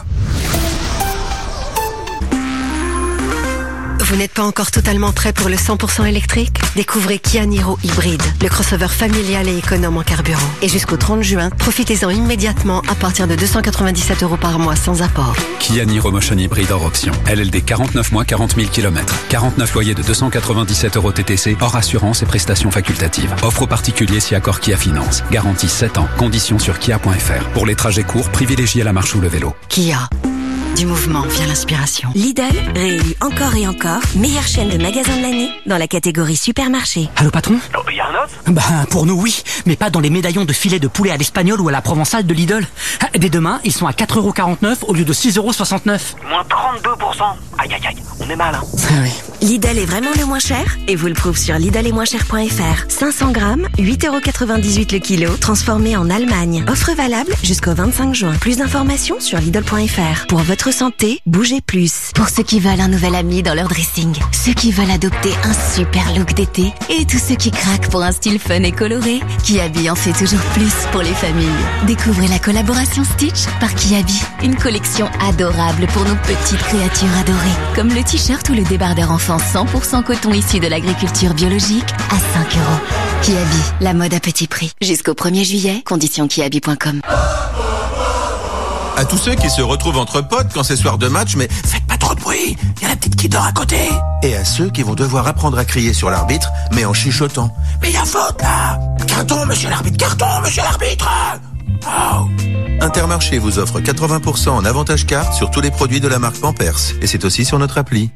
S18: Vous n'êtes pas encore totalement prêt pour le 100% électrique? Découvrez Kia Niro Hybride, le crossover familial et économe en carburant. Et jusqu'au 30 juin, profitez-en immédiatement à partir de 297 € par mois sans apport.
S11: Kia Niro Motion Hybride hors option. LLD 49 mois, 40 000 km. 49 loyers de 297 € TTC, hors assurance et prestations facultatives. Offre aux particuliers si accord Kia Finance. Garantie 7 ans. Conditions sur kia.fr. Pour les trajets courts, privilégiez la marche ou le vélo.
S18: Kia. Du mouvement vient l'inspiration.
S2: Lidl, réélu encore et encore, meilleure chaîne de magasins de l'année dans la catégorie supermarché.
S22: Allô patron?
S23: Il y a un autre?
S22: Bah pour nous oui, mais pas dans les médaillons de filet de poulet à l'espagnol ou à la provençale de Lidl. Dès demain, ils sont à 4,49 € au lieu de 6,69 €.
S23: Moins 32%. Aïe aïe aïe, on est mal hein.
S22: Oui.
S2: Lidl est vraiment le moins cher et vous le prouve sur lidletmoincher.fr. 500 grammes, 8,98 € le kilo, transformé en Allemagne. Offre valable jusqu'au 25 juin. Plus d'informations sur lidl.fr. Pour votre santé, bougez plus.
S10: Pour ceux qui veulent un nouvel ami dans leur dressing, ceux qui veulent adopter un super look d'été et tous ceux qui craquent pour un style fun et coloré, Kiabi en fait toujours plus pour les familles. Découvrez la collaboration Stitch par Kiabi, une collection adorable pour nos petites créatures adorées, comme le t-shirt ou le débardeur enfant 100% coton issu de l'agriculture biologique à 5 €. Kiabi, la mode à petit prix. Jusqu'au 1er juillet, conditions kiabi.com.
S7: À tous ceux qui se retrouvent entre potes quand c'est soir de match, mais faites pas trop de bruit, il y a la petite qui dort à côté. Et à ceux qui vont devoir apprendre à crier sur l'arbitre, mais en chuchotant. Mais y a faute là! Carton, monsieur l'arbitre, carton, monsieur l'arbitre! Oh. Intermarché vous offre 80% en avantage carte sur tous les produits de la marque Pampers. Et c'est aussi sur notre appli.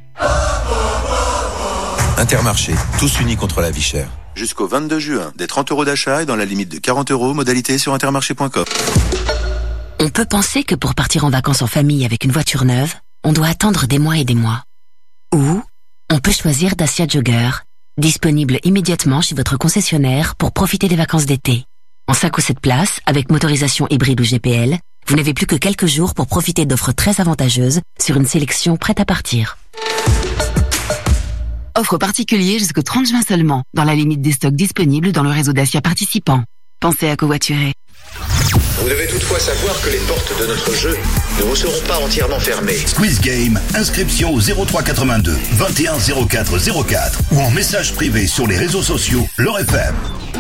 S7: Intermarché, tous unis contre la vie chère. Jusqu'au 22 juin, des 30 € d'achat et dans la limite de 40 €, modalité sur intermarché.com.
S9: On peut penser que pour partir en vacances en famille avec une voiture neuve, on doit attendre des mois et des mois. Ou on peut choisir Dacia Jogger, disponible immédiatement chez votre concessionnaire pour profiter des vacances d'été. En 5 ou 7 places, avec motorisation hybride ou GPL, Vous n'avez plus que quelques jours pour profiter d'offres très avantageuses sur une sélection prête à partir. Offre particulière jusqu'au 30 juin seulement, dans la limite des stocks disponibles dans le réseau Dacia participant. Pensez à covoiturer.
S4: Vous devez toutefois savoir que les portes de notre jeu ne vous seront pas entièrement fermées.
S3: Squeeze Game, inscription au 03 82 21 04 04 ou en message privé sur les réseaux sociaux L'Or FM.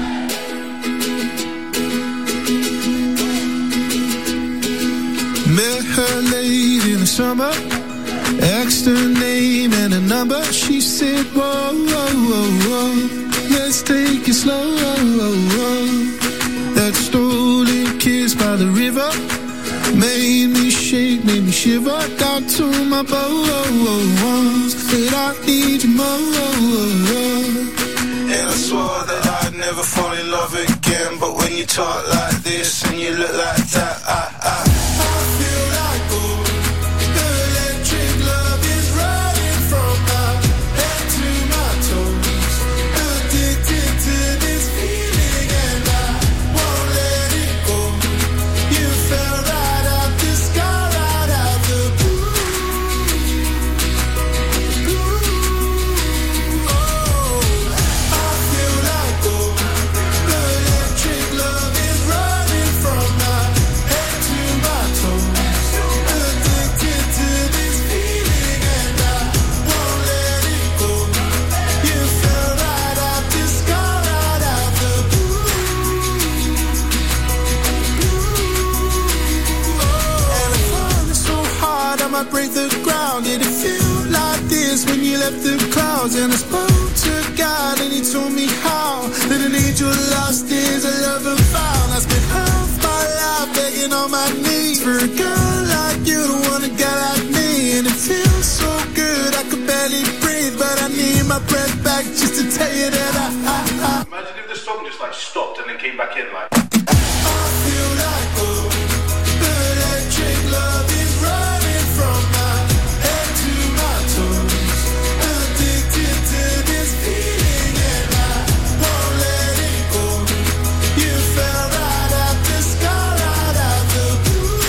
S6: Met her late in the summer, asked her name and a number. She said, whoa, whoa, whoa, whoa, let's take it slow. That stolen kiss by the river made me shake, made me shiver. Down to my bones, said I need you more. And I swore that I'd never fall in love again. But when you talk like this and you look like that, I feel like gold. The electric love is running from my head to my toes. Addicted to this feeling and I won't let it go. You fell right out the sky, right out the blue. Oh, I feel like gold. The electric love is running from my head to my toes. Addicted to this feeling and I won't let it go. You fell right out the sky, right out the blue. And I found it so hard I might break the ground. Did it feel like this when you left the clouds? And I spoke to God and he told me how that an angel lost is a lover found. I spent half my life begging on my knees for a girl like you to want a guy like me. And it feels so good I could barely breathe, but I need my breath back just to tell you that I
S8: Imagine if the song just like stopped and then came back in like.
S6: feel like gold. The electric love is running from my head to my toes. Addicted to this feeling and I won't let it go. You fell right out the sky, right out the blue.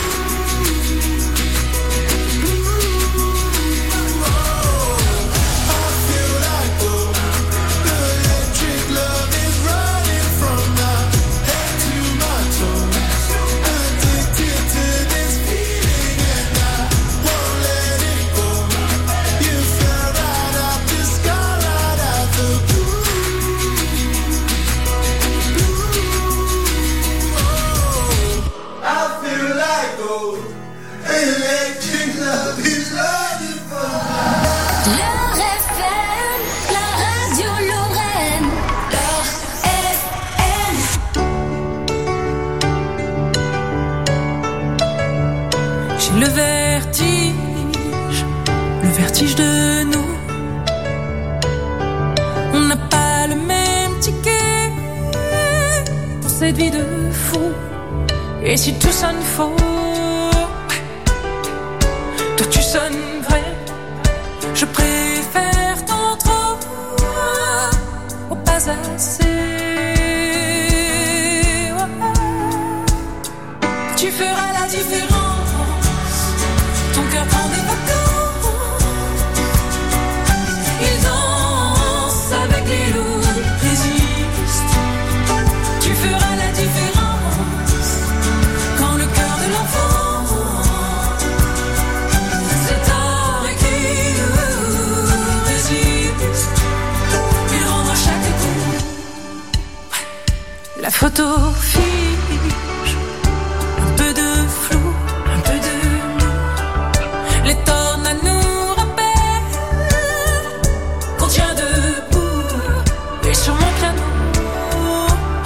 S6: I feel like gold. The electric love is running from my head to my toes. Addicted to this feeling and I won't let it go. You fell right out the sky, right out the blue. I feel like gold. Electric love is running from my
S21: L'Or FM, la radio Lorraine. L'Or FM. J'ai le vertige de nous. On n'a pas le même ticket pour cette vie de fou. Et si tout sonne faux, toi tu sonnes vrai. Je préfère ton trop au pas assez. Tu feras la différence. Ton cœur prend des vacances. Il danse avec les loups. Résiste. Tu feras la différence. Quand le cœur de l'enfant c'est tard et qui résiste. Il rend à chaque coup. La photo fiche. Un peu de flou, un peu de nous. Les tornades nous rappellent qu'on tient debout. Et sur mon piano,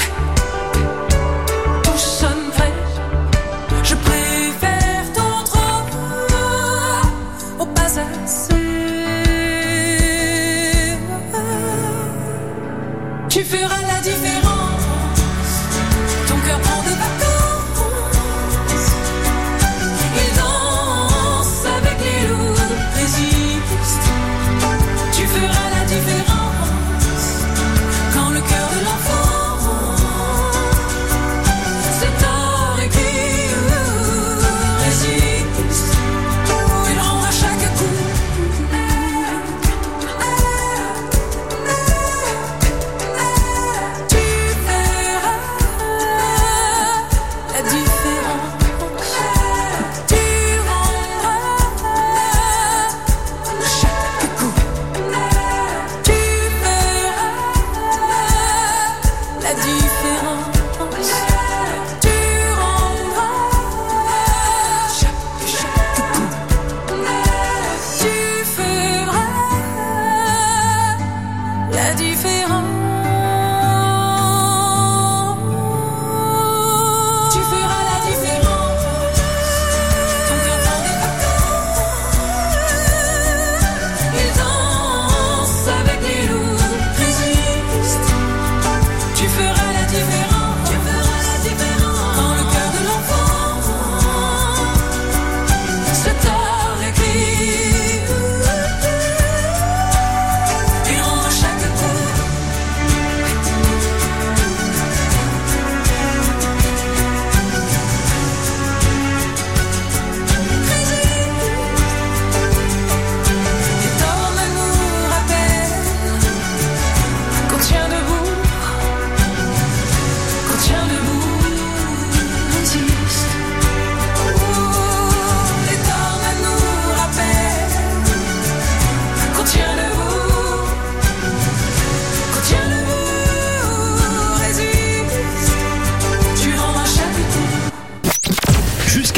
S21: tout sonne vrai. Je préfère ton trop au pas assez. Tu feras la différence. Ton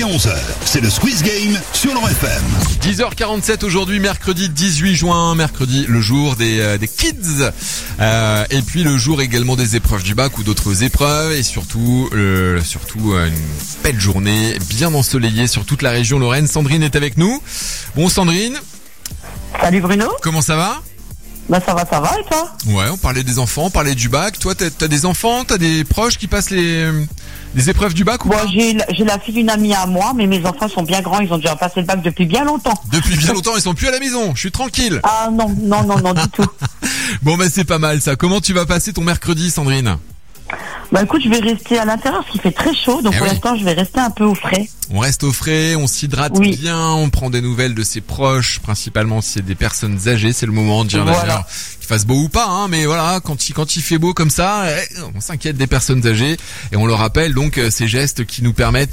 S3: 11h. C'est le Squeeze Game sur l'Or FM.
S1: 10h47 aujourd'hui, mercredi 18 juin, mercredi le jour des kids, et puis le jour également des épreuves du bac ou d'autres épreuves, et surtout une belle journée bien ensoleillée sur toute la région Lorraine. Sandrine est avec nous. Bon Sandrine.
S12: Salut Bruno.
S1: Comment ça va ?
S12: Bah ça va et toi ?
S1: Ouais, on parlait des enfants, on parlait du bac. Toi t'as des enfants, t'as des proches qui passent les épreuves du bac ou pas ?
S12: J'ai la fille d'une amie à moi, mais mes enfants sont bien grands, ils ont déjà passé le bac depuis bien longtemps.
S1: Depuis bien longtemps, ils sont plus à la maison, je suis tranquille.
S12: Ah non, du tout.
S1: Bon bah c'est pas mal ça. Comment tu vas passer ton mercredi Sandrine ?
S12: Bah écoute, je vais rester à l'intérieur parce qu'il fait très chaud, donc pour l'instant je vais rester un peu au frais.
S1: On reste au frais, on s'hydrate bien, on prend des nouvelles de ses proches, principalement si c'est des personnes âgées, c'est le moment de dire d'ailleurs qu'il fasse beau ou pas, hein, mais voilà, quand il fait beau comme ça, on s'inquiète des personnes âgées et on leur rappelle donc ces gestes qui nous permettent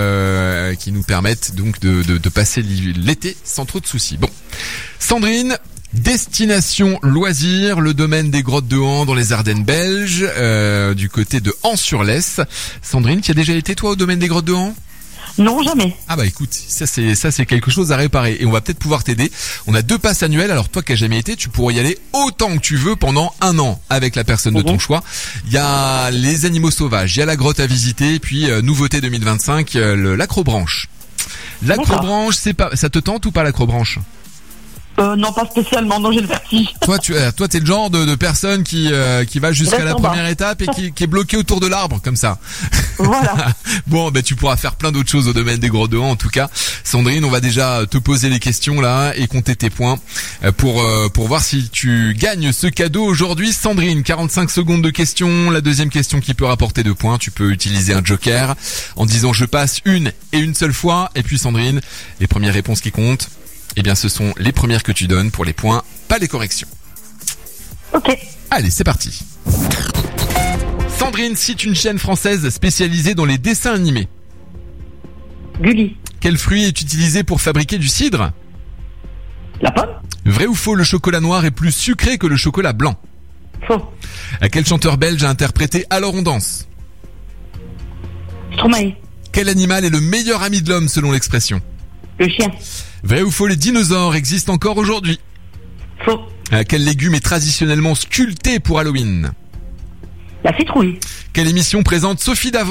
S1: donc de passer l'été sans trop de soucis. Bon, Sandrine. Destination loisirs, le domaine des grottes de Han dans les Ardennes belges, du côté de Han-sur-Lesse. Sandrine, tu as déjà été toi au domaine des grottes de Han ?
S12: Non, jamais.
S1: Ah bah écoute, ça c'est quelque chose à réparer et on va peut-être pouvoir t'aider. On a 2 passes annuelles, alors toi qui n'as jamais été, tu pourras y aller autant que tu veux pendant 1 an avec la personne de ton choix. Il y a les animaux sauvages, il y a la grotte à visiter, et puis nouveauté 2025, l'acrobranche. L'acrobranche, ça te tente ou pas l'acrobranche ?
S12: Non, pas spécialement, non, j'ai le vertige.
S1: Toi, t'es le genre de personne qui va jusqu'à la première étape et qui est bloqué autour de l'arbre, comme ça.
S12: Voilà.
S1: Bon, tu pourras faire plein d'autres choses au domaine des grottes de Han, en tout cas. Sandrine, on va déjà te poser les questions, là, et compter tes points, pour voir si tu gagnes ce cadeau aujourd'hui. Sandrine, 45 secondes de questions. La deuxième question qui peut rapporter 2 points. Tu peux utiliser un joker en disant je passe une seule fois. Et puis, Sandrine, les premières réponses qui comptent. Eh bien, ce sont les premières que tu donnes pour les points, pas les corrections.
S12: Ok.
S1: Allez, c'est parti. Sandrine cite une chaîne française spécialisée dans les dessins animés.
S12: Gulli.
S1: Quel fruit est utilisé pour fabriquer du cidre ?
S12: La pomme.
S1: Vrai ou faux, le chocolat noir est plus sucré que le chocolat blanc ?
S12: Faux.
S1: Quel chanteur belge a interprété Alors on danse ?
S12: Stromae.
S1: Quel animal est le meilleur ami de l'homme selon l'expression ?
S12: Le chien.
S1: Vrai ou faux, les dinosaures existent encore aujourd'hui ?
S12: Faux.
S1: Quel légume est traditionnellement sculpté pour Halloween ?
S12: La citrouille.
S1: Quelle émission présente Sophie Davant ?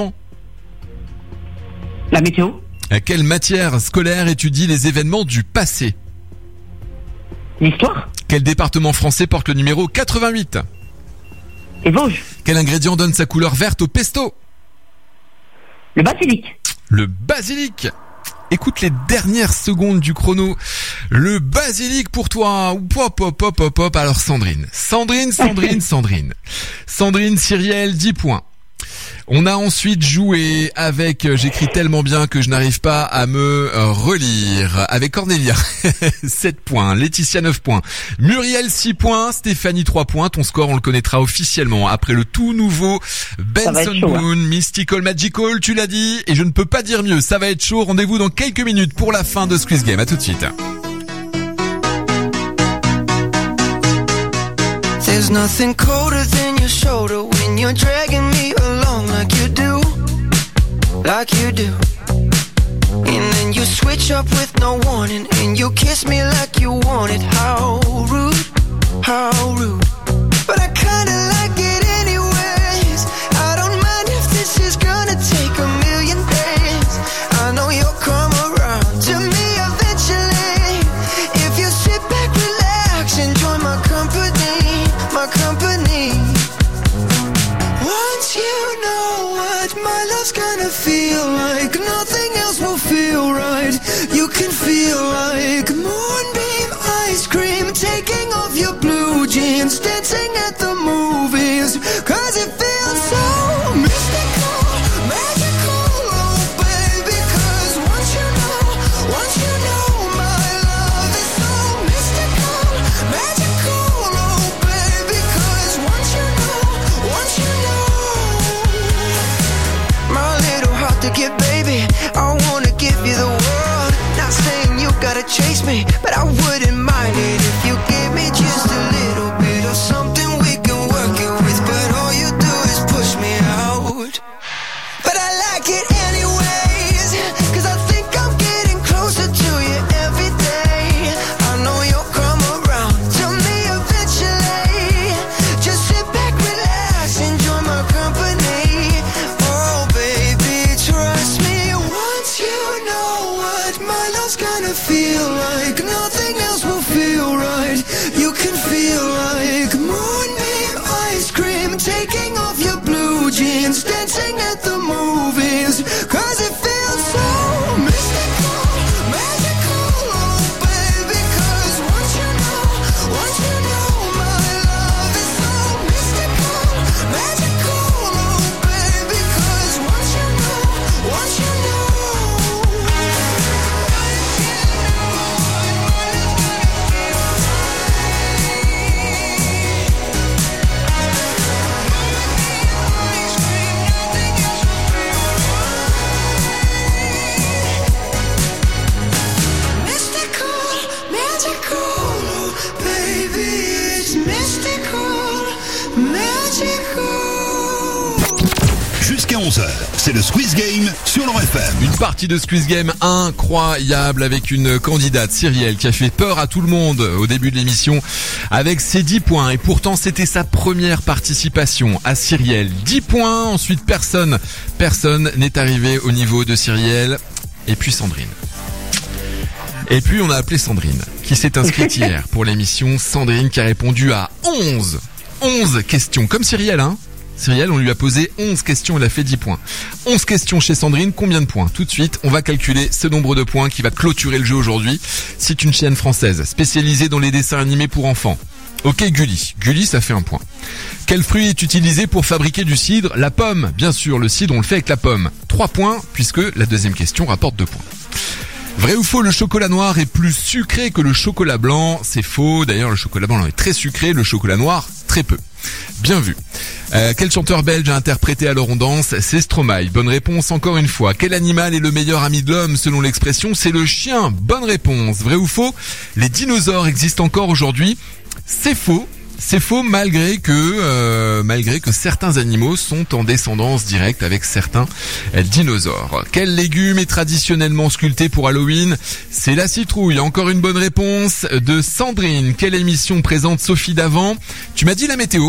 S12: La météo.
S1: Quelle matière scolaire étudie les événements du passé ?
S12: L'histoire.
S1: Quel département français porte le numéro 88 ?
S12: Les Vosges.
S1: Quel ingrédient donne sa couleur verte au pesto ?
S12: Le basilic.
S1: Le basilic. Écoute les dernières secondes du chrono. Le basilic pour toi. Hop. Alors Sandrine, Cyrielle, 10 points. On a ensuite joué avec, j'écris tellement bien que je n'arrive pas à me relire, avec Cornelia, 7 points, Laetitia 9 points, Muriel 6 points, Stéphanie 3 points, ton score on le connaîtra officiellement après le tout nouveau Benson Boone, Mystical Magical, tu l'as dit, et je ne peux pas dire mieux, ça va être chaud, rendez-vous dans quelques minutes pour la fin de Squeeze Game, à tout de suite.
S6: There's nothing colder than your shoulder when you're dragging me along like you do. And then you switch up with no warning and you kiss me like you want it. How rude. But I kinda like it anyways. I don't mind if this is gonna take a million days. I know you'll come around to me eventually. If you sit back, relax, enjoy my company. Once you know what my love's gonna feel like, nothing else will feel right. You can feel like moonbeam ice cream, taking off your blue jeans, dancing at the movies, 'cause it feels so mystical, magical, oh baby, 'cause once you know my love is so mystical, magical, oh baby, 'cause once you know my little heart to get back.
S3: 11h. C'est le Squeeze Game sur l'Or FM.
S1: Une partie de Squeeze Game incroyable avec une candidate, Cyrielle, qui a fait peur à tout le monde au début de l'émission avec ses 10 points. Et pourtant, c'était sa première participation à Cyrielle. 10 points. Ensuite, personne n'est arrivé au niveau de Cyrielle. Et puis Sandrine. Et puis on a appelé Sandrine, qui s'est inscrite hier pour l'émission. Sandrine qui a répondu à 11 questions, comme Cyrielle, hein. Cyrielle, on lui a posé 11 questions, elle a fait 10 points. 11 questions chez Sandrine, combien de points? Tout de suite, on va calculer ce nombre de points qui va clôturer le jeu aujourd'hui. C'est une chaîne française spécialisée dans les dessins animés pour enfants. Ok, Gulli. Gulli, ça fait 1 point. Quel fruit est utilisé pour fabriquer du cidre? La pomme. Bien sûr, le cidre, on le fait avec la pomme. 3 points, puisque la deuxième question rapporte 2 points. Vrai ou faux, le chocolat noir est plus sucré que le chocolat blanc? C'est faux. D'ailleurs, le chocolat blanc est très sucré, le chocolat noir, très peu. Bien vu. Quel chanteur belge a interprété Alors on danse? C'est Stromae. Bonne réponse encore une fois. Quel animal est le meilleur ami de l'homme selon l'expression? C'est le chien. Bonne réponse. Vrai ou faux, les dinosaures existent encore aujourd'hui? C'est faux. C'est faux malgré que certains animaux sont en descendance directe avec certains dinosaures. Quel légume est traditionnellement sculpté pour Halloween? C'est la citrouille. Encore une bonne réponse de Sandrine. Quelle émission présente Sophie Davant? Tu m'as dit la météo.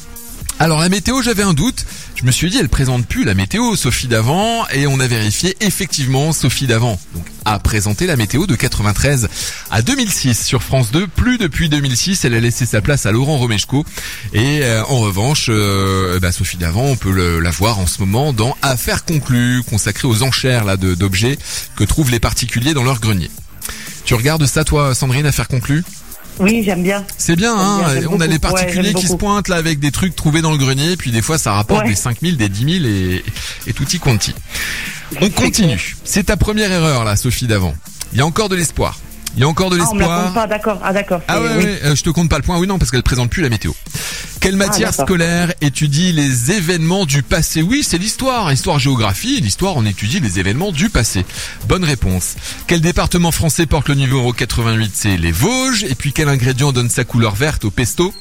S1: Alors la météo, j'avais un doute. Je me suis dit, elle présente plus la météo, Sophie Davant, et on a vérifié, effectivement, Sophie Davant a présenté la météo de 93 à 2006 sur France 2. Plus depuis 2006, elle a laissé sa place à Laurent Romeshko. Et en revanche, Sophie Davant, on peut la voir en ce moment dans Affaires conclues, consacrée aux enchères là d'objets que trouvent les particuliers dans leur grenier. Tu regardes ça, toi, Sandrine, Affaires conclues?
S12: Oui, j'aime bien.
S1: C'est bien, hein. On a les particuliers qui se pointent là avec des trucs trouvés dans le grenier, puis des fois ça rapporte des 5 000, des 10 000 et tutti quanti. On continue. C'est ta première erreur là, Sophie Davant. Il y a encore de l'espoir. Il y a encore de l'espoir.
S12: On me la compte pas, d'accord. Ah d'accord.
S1: Ah ouais, je te compte pas le point. Oui, non, parce qu'elle présente plus la météo. Quelle matière scolaire étudie les événements du passé? Oui, c'est l'histoire. Histoire-géographie. L'histoire, on étudie les événements du passé. Bonne réponse. Quel département français porte le numéro 88? C'est les Vosges. Et puis quel ingrédient donne sa couleur verte au pesto?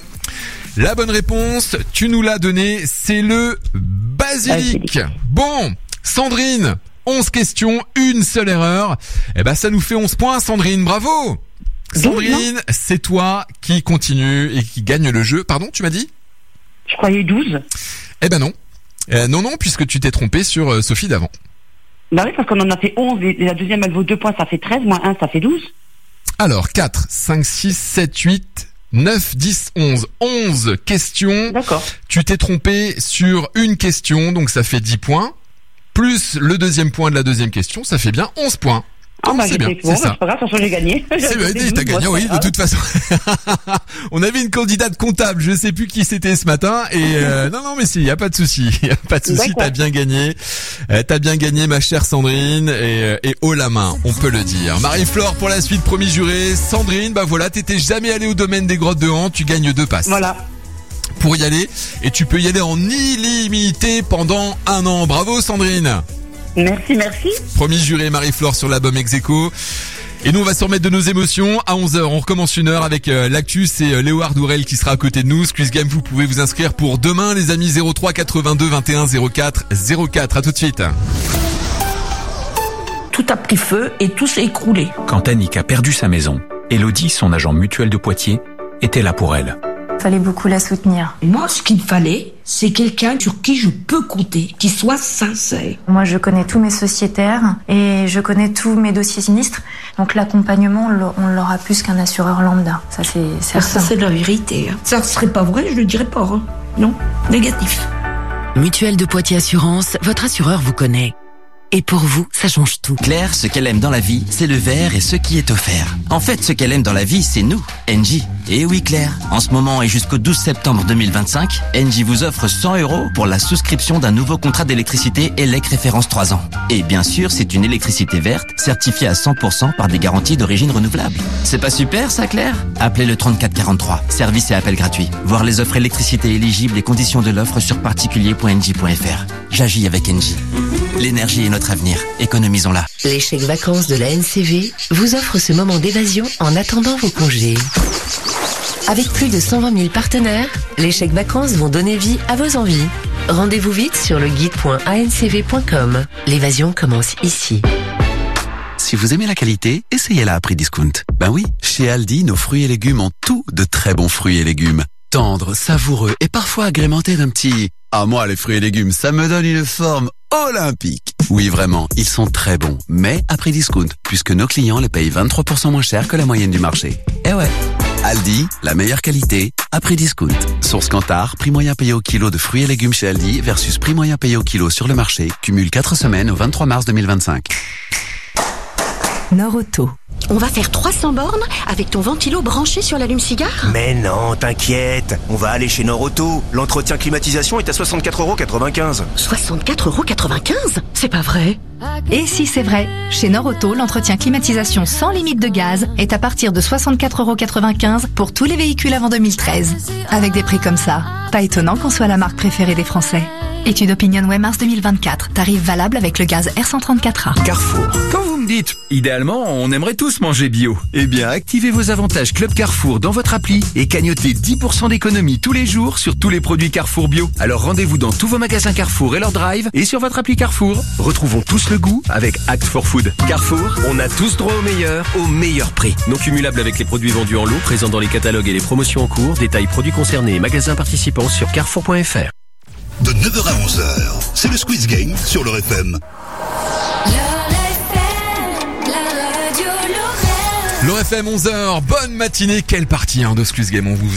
S1: La bonne réponse, tu nous l'as donné, c'est le basilic. Bon, Sandrine, 11 questions, une seule erreur. Ça nous fait 11 points, Sandrine, bravo. Sandrine, c'est toi qui continue et qui gagne le jeu. Pardon, tu m'as dit?
S12: Je croyais 12.
S1: Non. Non, puisque tu t'es trompé sur Sophie Davant.
S12: Bah oui, parce qu'on en a fait 11 et la deuxième elle vaut 2 points, ça fait 13, moins 1, ça fait 12.
S1: Alors, 4, 5, 6, 7, 8, 9, 10, 11. 11 questions.
S12: D'accord.
S1: Tu t'es trompé sur une question, donc ça fait 10 points. Plus le deuxième point de la deuxième question, ça fait bien 11 points. C'est bien, c'est ça.
S12: C'est pas grave, de toute façon j'ai gagné.
S1: T'as gagné, oui, de toute façon. On avait une candidate comptable, je sais plus qui c'était ce matin, et non, mais si, y a pas de souci, t'as bien gagné. T'as bien gagné, ma chère Sandrine, et haut la main, on peut le dire. Marie-Flore, pour la suite, promis juré. Sandrine, voilà, t'étais jamais allée au domaine des grottes de Han, tu gagnes 2 passes.
S12: Voilà.
S1: Pour y aller, et tu peux y aller en illimité pendant 1 an. Bravo, Sandrine.
S12: Merci.
S1: Promis juré, Marie-Flore sur l'album Ex-Aequo. Et nous, on va se remettre de nos émotions. À 11h, on recommence 1 heure avec l'actu. C'est Léo Ardourel qui sera à côté de nous. Squeeze Game, vous pouvez vous inscrire pour demain, les amis. 03 82 21 04 04. À tout de suite.
S15: Tout a pris feu et tout s'est écroulé.
S11: Quand Annick a perdu sa maison, Elodie, son agent mutuel de Poitiers, était là pour elle.
S13: Fallait beaucoup la soutenir.
S15: Moi, ce qu'il me fallait, c'est quelqu'un sur qui je peux compter, qui soit sincère.
S13: Moi, je connais tous mes sociétaires et je connais tous mes dossiers sinistres. Donc l'accompagnement, on l'aura plus qu'un assureur lambda. Ça, c'est certain.
S15: Ça, c'est la vérité. Ça serait pas vrai, je le dirais pas. Hein. Non, négatif.
S9: Mutuelle de Poitiers Assurance, votre assureur vous connaît. Et pour vous, ça change tout.
S14: Claire, ce qu'elle aime dans la vie, c'est le verre et ce qui est offert. En fait, ce qu'elle aime dans la vie, c'est nous, Engie. Et oui, Claire, en ce moment et jusqu'au 12 septembre 2025, Engie vous offre 100 € pour la souscription d'un nouveau contrat d'électricité ELEC référence 3 ans. Et bien sûr, c'est une électricité verte, certifiée à 100% par des garanties d'origine renouvelable. C'est pas super, ça, Claire? Appelez le 3443. Service et appel gratuit. Voir les offres électricité éligibles et conditions de l'offre sur particulier.engie.fr. J'agis avec Engie. L'énergie est notre avenir. Économisons-la.
S9: Les chèques vacances de la NCV vous offrent ce moment d'évasion en attendant vos congés. Avec plus de 120 000 partenaires, les chèques vacances vont donner vie à vos envies.
S16: Rendez-vous vite sur le guide.ancv.com. L'évasion commence ici.
S17: Si vous aimez la qualité, essayez-la à prix discount. Ben oui, chez Aldi, nos fruits et légumes ont tout de très bons fruits et légumes. Tendres, savoureux et parfois agrémentés d'un petit... Ah moi, les fruits et légumes, ça me donne une forme olympique. Oui, vraiment, ils sont très bons, mais à prix discount, puisque nos clients les payent 23% moins cher que la moyenne du marché. Eh ouais. Aldi, la meilleure qualité, à prix discount. Source Kantar, prix moyen payé au kilo de fruits et légumes chez Aldi versus prix moyen payé au kilo sur le marché, cumule 4 semaines au 23 mars 2025.
S19: Nord-Auto.
S24: On va faire 300 bornes avec ton ventilo branché sur l'allume-cigare ?
S25: Mais non, t'inquiète, on va aller chez Nord-Auto. L'entretien climatisation est à 64,95 €.
S24: 64,95 €? C'est pas vrai.
S19: Et si c'est vrai, chez Nord-Auto, l'entretien climatisation sans limite de gaz est à partir de 64,95 € pour tous les véhicules avant 2013. Avec des prix comme ça, pas étonnant qu'on soit la marque préférée des Français. Étude OpinionWay mars 2024. Tarif valable avec le gaz R134A.
S26: Carrefour. Quand vous me dites, idéalement, on aimerait tous manger bio. Eh bien, activez vos avantages Club Carrefour dans votre appli et cagnotez 10% d'économie tous les jours sur tous les produits Carrefour bio. Alors rendez-vous dans tous vos magasins Carrefour et leur drive et sur votre appli Carrefour. Retrouvons tous le goût avec Act for Food. Carrefour, on a tous droit au meilleur prix. Non cumulable avec les produits vendus en lot, présents dans les catalogues et les promotions en cours. Détails produits concernés et magasins participants sur carrefour.fr.
S3: De 9h à 11h, c'est le Squeeze Game sur le FM.
S1: Le FM 11h, bonne matinée, quelle partie de Squeeze Game on vous